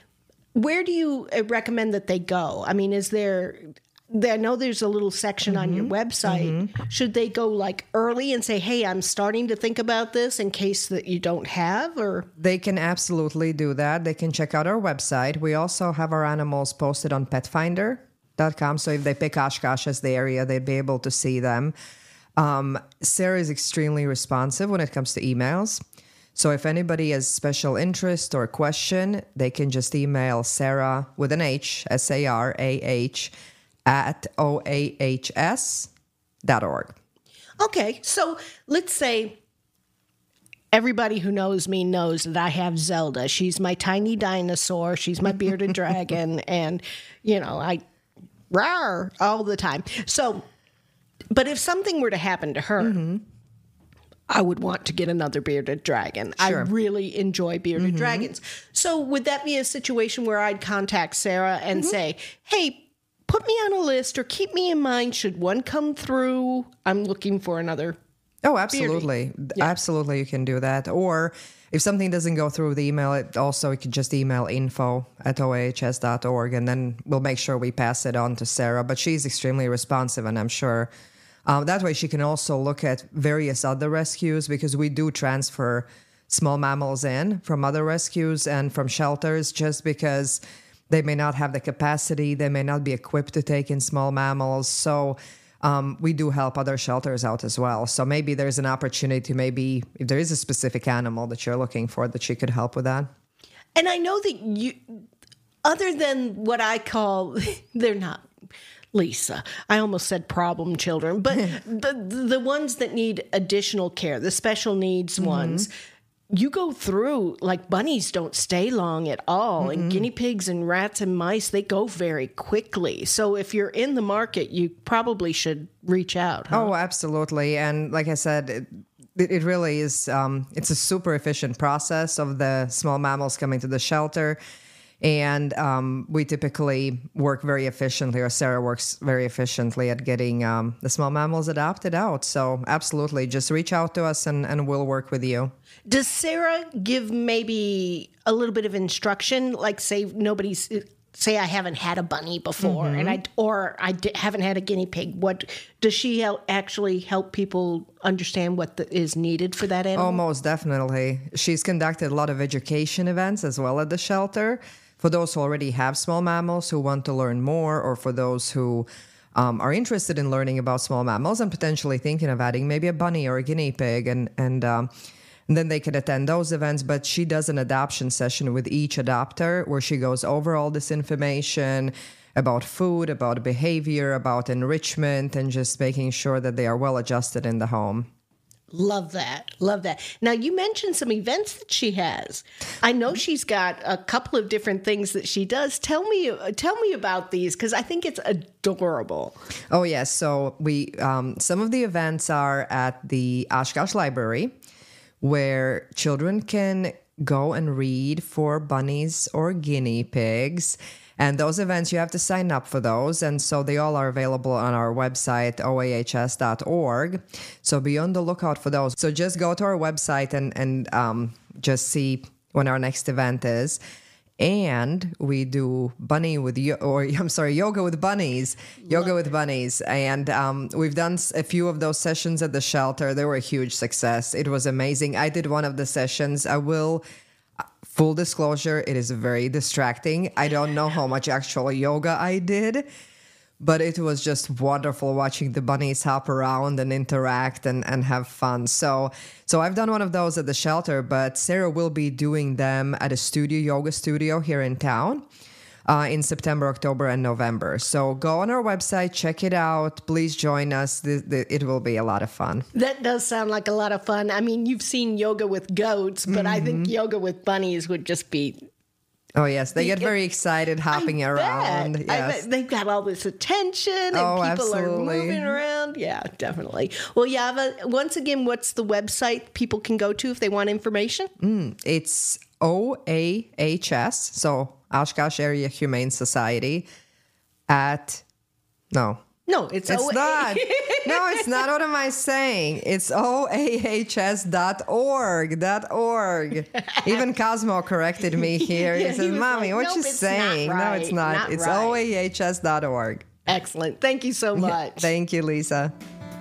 where do you recommend that they go? I mean, is there, I know there's a little section mm-hmm. on your website. Mm-hmm. Should they go like early and say, hey, I'm starting to think about this in case that you don't have? Or they can absolutely do that. They can check out our website. We also have our animals posted on pet finder dot com. So if they pick Oshkosh as the area, they'd be able to see them. Um, Sarah is extremely responsive when it comes to emails. So if anybody has special interest or question, they can just email Sarah with an H, S A R A H, at O A H S dot org. Okay, so let's say everybody who knows me knows that I have Zelda. She's my tiny dinosaur. She's my bearded dragon. And, you know, I rawr all the time. So, but if something were to happen to her, mm-hmm. I would want to get another bearded dragon. Sure. I really enjoy bearded mm-hmm. dragons. So would that be a situation where I'd contact Sarah and mm-hmm. say, hey, put me on a list or keep me in mind should one come through? I'm looking for another. Oh, absolutely. Yeah. Absolutely, you can do that. Or if something doesn't go through the email, it also you can just email info at O A H S dot org, and then we'll make sure we pass it on to Sarah. But she's extremely responsive, and I'm sure Um, that way she can also look at various other rescues, because we do transfer small mammals in from other rescues and from shelters just because they may not have the capacity, they may not be equipped to take in small mammals. So um, we do help other shelters out as well. So maybe there's an opportunity to maybe, if there is a specific animal that you're looking for, that she could help with that. And I know that you, other than what I call, they're not, Lisa, I almost said problem children, but the the ones that need additional care, the special needs mm-hmm. ones, you go through, like, bunnies don't stay long at all. Mm-hmm. And guinea pigs and rats and mice, they go very quickly. So if you're in the market, you probably should reach out. Huh? Oh, absolutely. And like I said, it, it really is, um, it's a super efficient process of the small mammals coming to the shelter. And um, we typically work very efficiently, or Sarah works very efficiently at getting um, the small mammals adopted out. So absolutely, just reach out to us and, and we'll work with you. Does Sarah give maybe a little bit of instruction, like say nobody's, say I haven't had a bunny before, Mm-hmm. and I or I d- haven't had a guinea pig? What does she help, actually help people understand what the, is needed for that animal? Oh, most definitely. She's conducted a lot of education events as well at the shelter for those who already have small mammals who want to learn more, or for those who um, are interested in learning about small mammals and potentially thinking of adding maybe a bunny or a guinea pig, and and. Um, And then they can attend those events. But she does an adoption session with each adopter where she goes over all this information about food, about behavior, about enrichment, and just making sure that they are well adjusted in the home. Love that. Love that. Now, you mentioned some events that she has. I know she's got a couple of different things that she does. Tell me tell me about these, because I think it's adorable. Oh, yes. So we um, some of the events are at the Oshkosh Library, where children can go and read for bunnies or guinea pigs. And those events, you have to sign up for those. And so they all are available on our website, O A H S dot org. So be on the lookout for those. So just go to our website and, and um, just see when our next event is. And we do bunny with, yo- or I'm sorry, yoga with bunnies, yoga with bunnies. And um, we've done a few of those sessions at the shelter. They were a huge success. It was amazing. I did one of the sessions. I will, full disclosure, it is very distracting. I don't know how much actual yoga I did, but it was just wonderful watching the bunnies hop around and interact and, and have fun. So so I've done one of those at the shelter, but Sarah will be doing them at a studio, yoga studio here in town uh, in September, October, and November. So go on our website, check it out. Please join us. The, the, it will be a lot of fun. That does sound like a lot of fun. I mean, you've seen yoga with goats, but Mm-hmm. I think yoga with bunnies would just be... Oh, yes. They get very excited hopping around. I Yes. bet they've got all this attention and Oh, people absolutely. are moving around. Yeah, definitely. Well, Yava, once again, what's the website people can go to if they want information? Mm, it's O A H S, so Oshkosh Area Humane Society at, no. No, it's It's O A- not. No, it's not. What am I saying? It's O A H S dot org. Dot org. Even Cosmo corrected me here. He Yeah, he says, was Mommy, like, what "Nope, you it's not saying? No, it's right. not. Not it's right." O A H S dot org. Excellent. Thank you so much. Thank you, Lisa.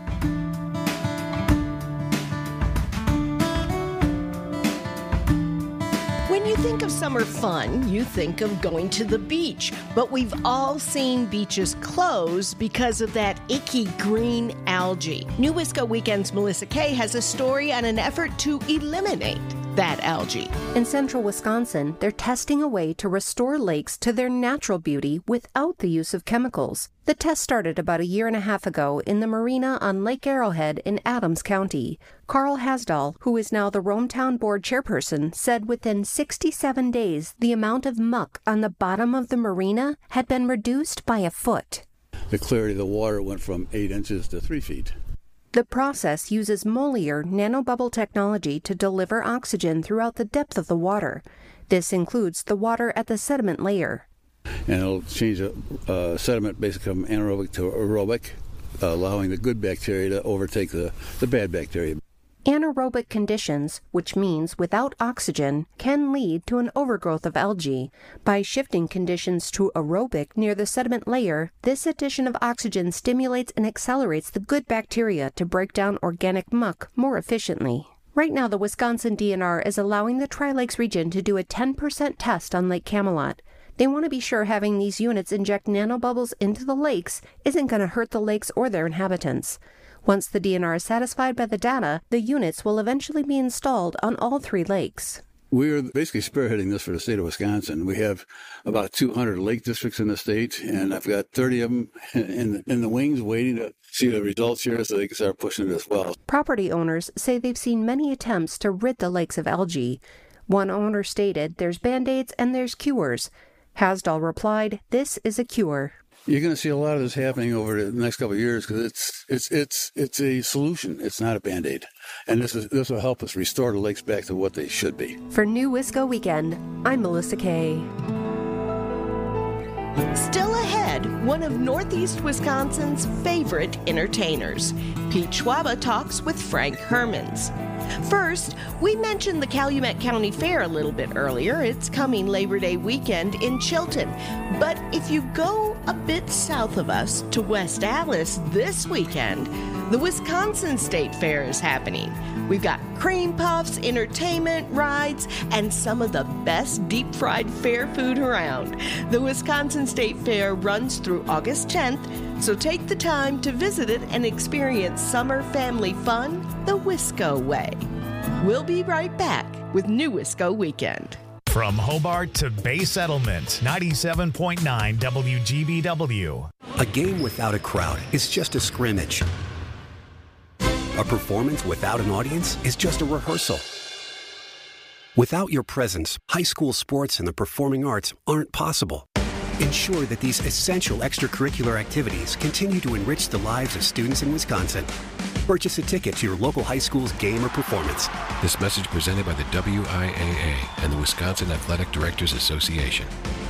When you think of summer fun, you think of going to the beach. But we've all seen beaches close because of that icky green algae. New Wisco Weekend's Melissa Kay has a story on an effort to eliminate that algae. In central Wisconsin, they're testing a way to restore lakes to their natural beauty without the use of chemicals. The test started about a year and a half ago in the marina on Lake Arrowhead in Adams County. Carl Hasdall, who is now the Rometown Board chairperson, said within sixty-seven days the amount of muck on the bottom of the marina had been reduced by a foot. The clarity of the water went from eight inches to three feet. The process uses Moliere nanobubble technology to deliver oxygen throughout the depth of the water. This includes the water at the sediment layer. And it'll change the uh, sediment basically from anaerobic to aerobic, uh, allowing the good bacteria to overtake the, the bad bacteria. Anaerobic conditions, which means without oxygen, can lead to an overgrowth of algae. By shifting conditions to aerobic near the sediment layer, this addition of oxygen stimulates and accelerates the good bacteria to break down organic muck more efficiently. Right now, the Wisconsin D N R is allowing the Tri-Lakes region to do a ten percent test on Lake Camelot. They want to be sure having these units inject nanobubbles into the lakes isn't going to hurt the lakes or their inhabitants. Once the D N R is satisfied by the data, the units will eventually be installed on all three lakes. we're basically spearheading this for the state of Wisconsin. We have about two hundred lake districts in the state, and I've got thirty of them in, in the wings waiting to see the results here so they can start pushing it as well. Property owners say they've seen many attempts to rid the lakes of algae. One owner stated, "There's Band-Aids and there's cures." Hasdall replied, "This is a cure." You're going to see a lot of this happening over the next couple of years because it's it's it's it's a solution. It's not a Band-Aid, and this is this will help us restore the lakes back to what they should be. For New Wisco Weekend, I'm Melissa Kay. Still ahead, one of Northeast Wisconsin's favorite entertainers. Pete Schwaba talks with Frank Hermans. First, we mentioned the Calumet County Fair a little bit earlier. It's coming Labor Day weekend in Chilton. But if you go a bit south of us to West Allis this weekend, the Wisconsin State Fair is happening. We've got cream puffs, entertainment, rides, and some of the best deep-fried fair food around. The Wisconsin State Fair runs through August tenth, so take the time to visit it and experience summer family fun the Wisco way. We'll be right back with New Wisco Weekend. From Hobart to Bay Settlement, ninety-seven point nine W G B W. A game without a crowd is just a scrimmage. A performance without an audience is just a rehearsal. Without your presence, high school sports and the performing arts aren't possible. Ensure that these essential extracurricular activities continue to enrich the lives of students in Wisconsin. Purchase a ticket to your local high school's game or performance. This message presented by the W I A A and the Wisconsin Athletic Directors Association.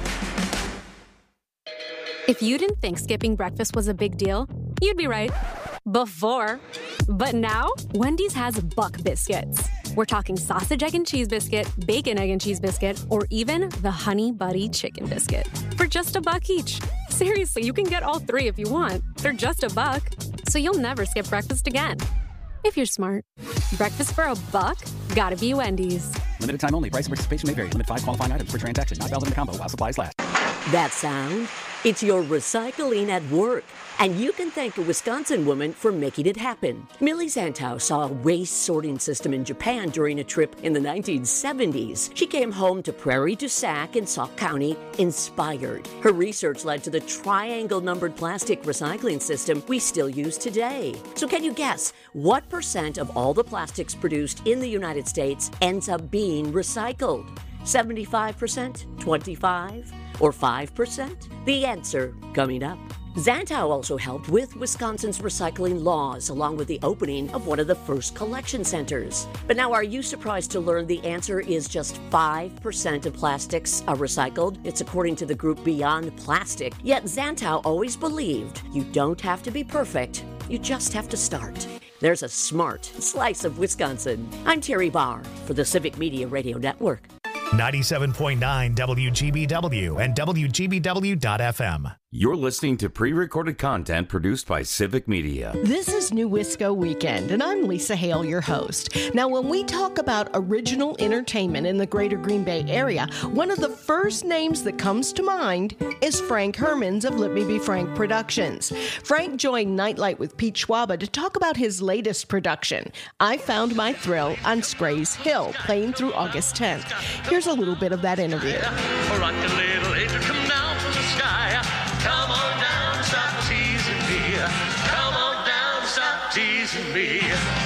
If you didn't think skipping breakfast was a big deal, you'd be right. Before. But now, Wendy's has Buck Biscuits. We're talking sausage, egg, and cheese biscuit, bacon, egg, and cheese biscuit, or even the Honey Buddy chicken biscuit for just a buck each. Seriously, you can get all three if you want. They're just a buck, so you'll never skip breakfast again. If you're smart. Breakfast for a buck? Gotta be Wendy's. Limited time only. Price and participation may vary. Limit five qualifying items per transaction. Not valid in the combo while supplies last. That sound? It's your recycling at work. And you can thank a Wisconsin woman for making it happen. Millie Zantow saw a waste sorting system in Japan during a trip in the nineteen seventies. She came home to Prairie du Sac in Sauk County inspired. Her research led to the triangle numbered plastic recycling system we still use today. So can you guess what percent of all the plastics produced in the United States ends up being recycled? seventy-five percent, twenty-five, or five percent? The answer coming up. Zantow also helped with Wisconsin's recycling laws, along with the opening of one of the first collection centers. But now, are you surprised to learn the answer is just five percent of plastics are recycled? It's according to the group Beyond Plastic. Yet Zantow always believed you don't have to be perfect, you just have to start. There's a smart slice of Wisconsin. I'm Terry Barr for the Civic Media Radio Network. ninety-seven point nine W G B W and W G B W dot F M. You're listening to pre-recorded content produced by Civic Media. This is New Wisco Weekend, and I'm Lisa Hale, your host. Now, when we talk about original entertainment in the greater Green Bay area, one of the first names that comes to mind is Frank Hermans of Let Me Be Frank Productions. Frank joined Nightlight with Pete Schwaba to talk about his latest production, I Found My Thrill on Scray's Hill, playing through August tenth. Here's a little bit of that interview. Rock a little angel, come down from the sky. Come on down, stop teasing me. Come on down, stop teasing me.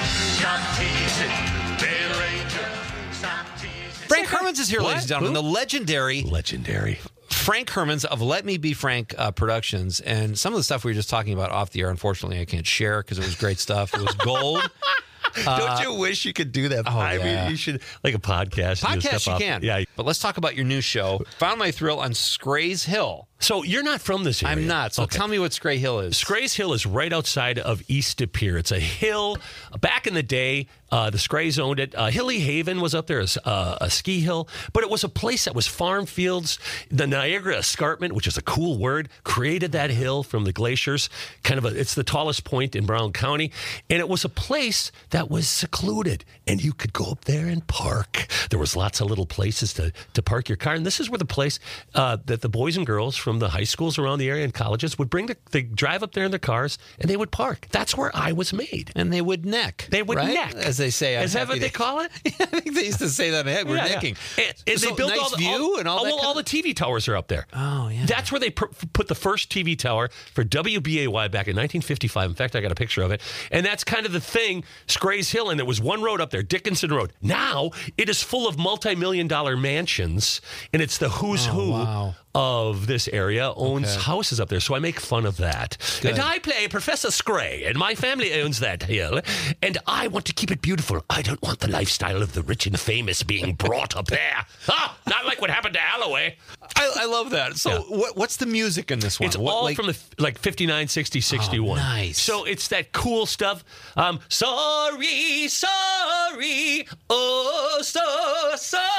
Stop teasing, little angel. Stop teasing. Frank Hermans is here, What? ladies and gentlemen. Who? The legendary, legendary Frank Hermans of Let Me Be Frank uh, Productions. And some of the stuff we were just talking about off the air, unfortunately, I can't share because it was great stuff. It was gold. Uh, Don't you wish you could do that? Oh, I yeah. mean, you should, like a podcast. you just Podcast step you up. can. Yeah. But let's talk about your new show, Found My Thrill on Scray's Hill. So you're not from this area. I'm not. So Okay. tell me what Scray Hill is. Scray's Hill is right outside of East De Pere. It's a hill. Back in the day, uh, the Scrays owned it. Uh, Hilly Haven was up there, as, uh, a ski hill. But it was a place that was farm fields. The Niagara Escarpment, which is a cool word, created that hill from the glaciers. Kind of a, it's the tallest point in Brown County. And it was a place that was secluded. And you could go up there and park. There was lots of little places to, to park your car. And this is where the place uh, that the boys and girls from from the high schools around the area and colleges would bring the, they drive up there in their cars and they would park. That's where I was made. And they would neck. They would right? neck. As they say. Is that what they call it? I think they used to say that. We're yeah, necking. Yeah. And, and so they built nice all the view all, and all all, that. Well, all the T V towers are up there. Oh, yeah. That's where they pr- put the first T V tower for W B A Y back in nineteen fifty-five. In fact, I got a picture of it. And that's kind of the thing, Scrays Hill, and there was one road up there, Dickinson Road. Now it is full of multi-million dollar mansions, and it's the who's oh, who wow. of this area owns Okay. houses up there. So I make fun of that. Good. And I play Professor Scray, and my family owns that hill, and I want to keep it beautiful. I don't want the lifestyle of the rich and famous being brought up there. Ah, not like what happened to Alloway. I, I love that. So Yeah. what, what's the music in this one? It's What, all like, from the like fifty-nine, sixty, sixty-one. Oh, nice. So it's that cool stuff. Um, sorry, sorry, oh, so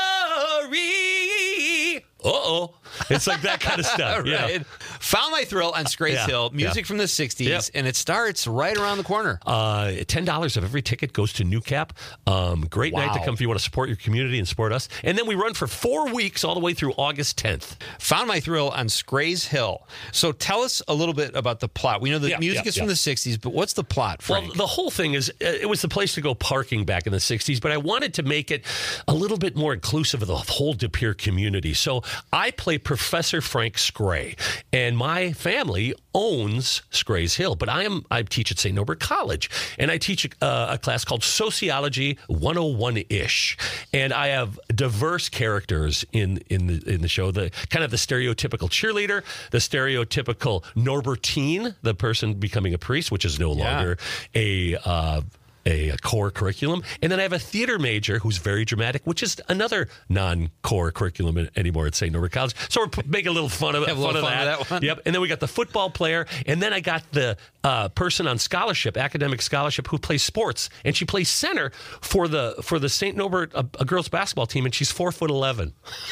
sorry. Uh-oh. It's like that kind of stuff. right. Yeah. Found My Thrill on Scrays Yeah. Hill. Music Yeah. from the sixties, Yep. and it starts right around the corner. Uh, ten dollars of every ticket goes to Newcap. Um, great night to Wow. come if you want to support your community and support us. And then we run for four weeks all the way through August tenth. Found My Thrill on Scrays Hill. So tell us a little bit about the plot. We know the Yeah, music yeah, is from yeah. the sixties, but what's the plot, Frank? Well, the whole thing is, uh, it was the place to go parking back in the sixties, but I wanted to make it a little bit more inclusive of the whole De Pere community. So I play Professor Frank Scray, and my family owns Scrays Hill, but I am I teach at Saint Norbert College, and I teach uh, a class called Sociology one oh one-ish, and I have diverse characters in in the in the show. The kind of the stereotypical cheerleader, the stereotypical Norbertine, the person becoming a priest, which is no Yeah. longer a uh, a, a core curriculum. And then I have a theater major who's very dramatic, which is another non-core curriculum anymore at Saint Norbert College. So we're p- making a little fun of, Have a fun little of fun that. with that one. Yep. And then we got the football player. And then I got the uh, person on scholarship, academic scholarship, who plays sports. And she plays center for the for the Saint Norbert, a, a girls basketball team. And she's four foot eleven.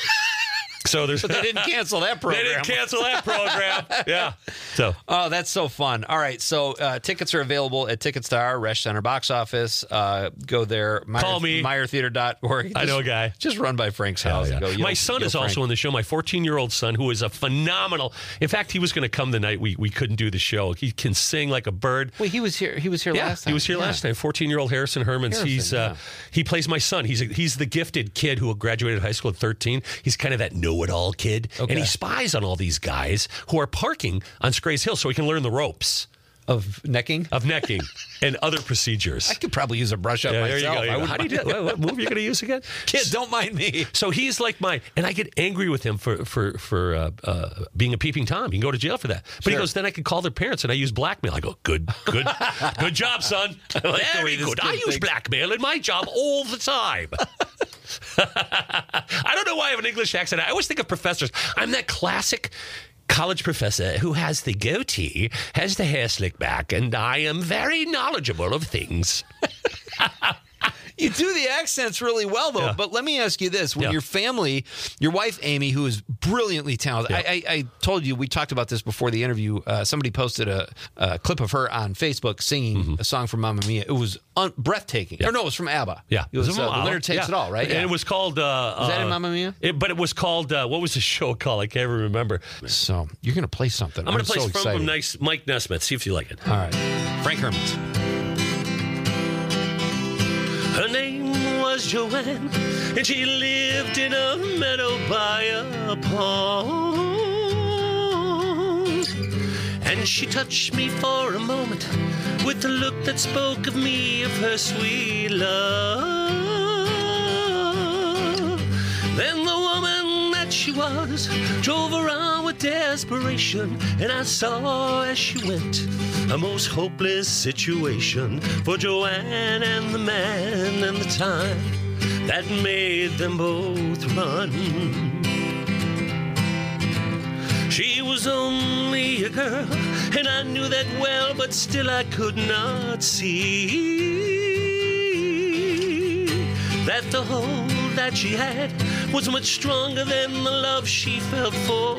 So there's But they didn't cancel that program. They didn't cancel that program. Yeah. So Oh, that's so fun. All right. So uh, tickets are available at Ticketstar, Resch Center box office. Uh, go there. Meyer, Call me. Meyer Theater dot org. I know a guy. Just run by Frank's Hell house. yeah. And go, My "Yo, son yo, is Frank." also in the show. My fourteen-year-old son, who is a phenomenal. In fact, he was going to come the night we, we couldn't do the show. He can sing like a bird. Wait, he was here. He was here Yeah, last time. he was here Yeah. last time. fourteen-year-old Harrison Hermans. Harrison, he's uh, yeah. he plays my son. He's a, he's the gifted kid who graduated high school at thirteen. He's kind of that know-it-all kid, Okay. and he spies on all these guys who are parking on Scrays Hill, so he can learn the ropes Of necking? of necking and other procedures. I could probably use a brush up Yeah, there myself. you go. I You go. wouldn't How do you do mind. it? What, what move are you going to use again? Kid, don't mind me. So he's like my, and I get angry with him for for for uh, uh, being a peeping Tom. You can go to jail for that. But he Sure. goes, then I can call their parents, and I use blackmail. I go, good, good, good job, son. like the way Very this good. kid I use thinks. blackmail in my job all the time. I don't know why I have an English accent. I always think of professors. I'm that classic college professor who has the goatee, has the hair slicked back, and I am very knowledgeable of things. You do the accents really well, though. Yeah. But let me ask you this: when Yeah. your family, your wife Amy, who is brilliantly talented, Yeah. I, I, I told you we talked about this before the interview. Uh, somebody posted a, a clip of her on Facebook singing a song from Mamma Mia. It was un- breathtaking. Mm-hmm. Yeah. Or no, it was from ABBA. Yeah, it was, uh, a The Winner Takes yeah. It All, right? And it was called. Uh, Was that in uh, Mamma Mia? It, but it was called. Uh, what was the show called? I can't even remember. So you're going to play something. I'm going to play so from, excited. from nice Mike Nesmith. See if you like it. All right, Frank Hermans. Her name was Joanne, and she lived in a meadow by a pond. And she touched me for a moment with the look that spoke of me, of her sweet love. Then the woman that she was drove around with desperation, and I saw as she went a most hopeless situation for Joanne and the man and the time that made them both run. She was only a girl, and I knew that well, but still I could not see that the hold that she had was much stronger than the love she felt for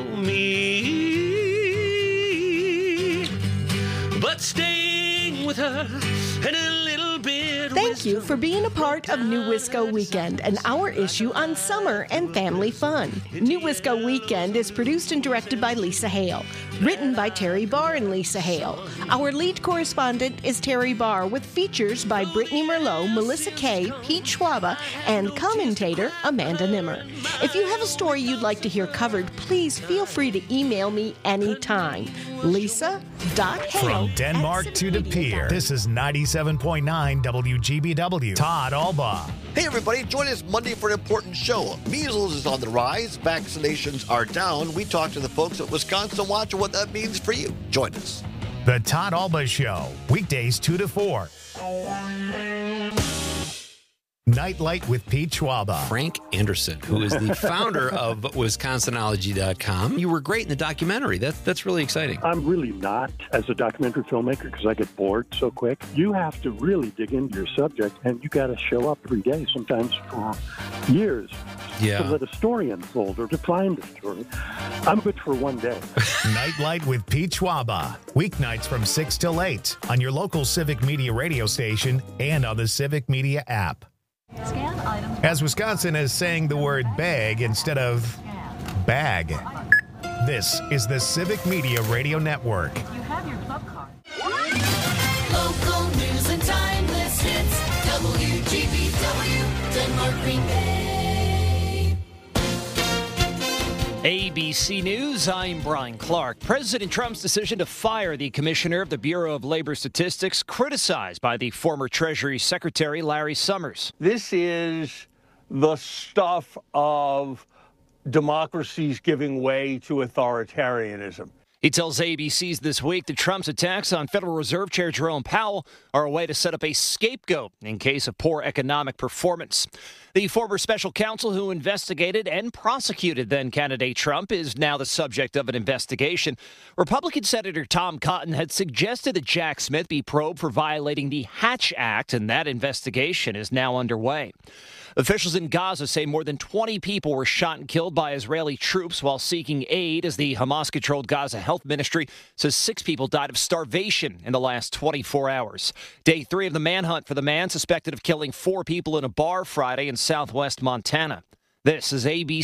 me. But staying with her and a little bit Thank Thank you for being a part of New Wisco Weekend, an hour issue on summer and family fun. New Wisco Weekend is produced and directed by Lisa Hale. Written by Terry Barr and Lisa Hale. Our lead correspondent is Terry Barr, with features by Brittany Merlot, Melissa Kay, Pete Schwaba, and commentator Amanda Nimmer. If you have a story you'd like to hear covered, please feel free to email me anytime. Lisa dot Hale. From Denmark to De Pere, this is ninety-seven point nine W G B W. Todd Alba. Hey everybody, join us Monday for an important show. Measles is on the rise, vaccinations are down. We talk to the folks at Wisconsin Watch and what that means for you. Join us. The Todd Alba Show, weekdays two to four. Nightlight with Pete Schwaba. Frank Anderson, who is the founder of Wisconsinology dot com. You were great in the documentary. That, that's really exciting. I'm really not as a documentary filmmaker because I get bored so quick. You have to really dig into your subject, and you got to show up every day, sometimes for years, yeah. to let a story unfold or to find a story. I'm good for one day. Nightlight with Pete Schwaba. Weeknights from six till eight on your local Civic Media radio station and on the Civic Media app. As Wisconsin is saying the word bag instead of bag. This is the Civic Media Radio Network. You have your club card. Local news and timeless hits. W G B W, Denmark, Green Bay. A B C News, I'm Brian Clark. President Trump's decision to fire the commissioner of the Bureau of Labor Statistics criticized by the former Treasury Secretary Larry Summers. This is the stuff of democracies giving way to authoritarianism. He tells A B C's This Week that Trump's attacks on Federal Reserve Chair Jerome Powell are a way to set up a scapegoat in case of poor economic performance. The former special counsel who investigated and prosecuted then-candidate Trump is now the subject of an investigation. Republican Senator Tom Cotton had suggested that Jack Smith be probed for violating the Hatch Act, and that investigation is now underway. Officials in Gaza say more than twenty people were shot and killed by Israeli troops while seeking aid, as the Hamas-controlled Gaza Health Ministry says six people died of starvation in the last twenty-four hours. Day three of the manhunt for the man suspected of killing four people in a bar Friday in southwest Montana. This is A B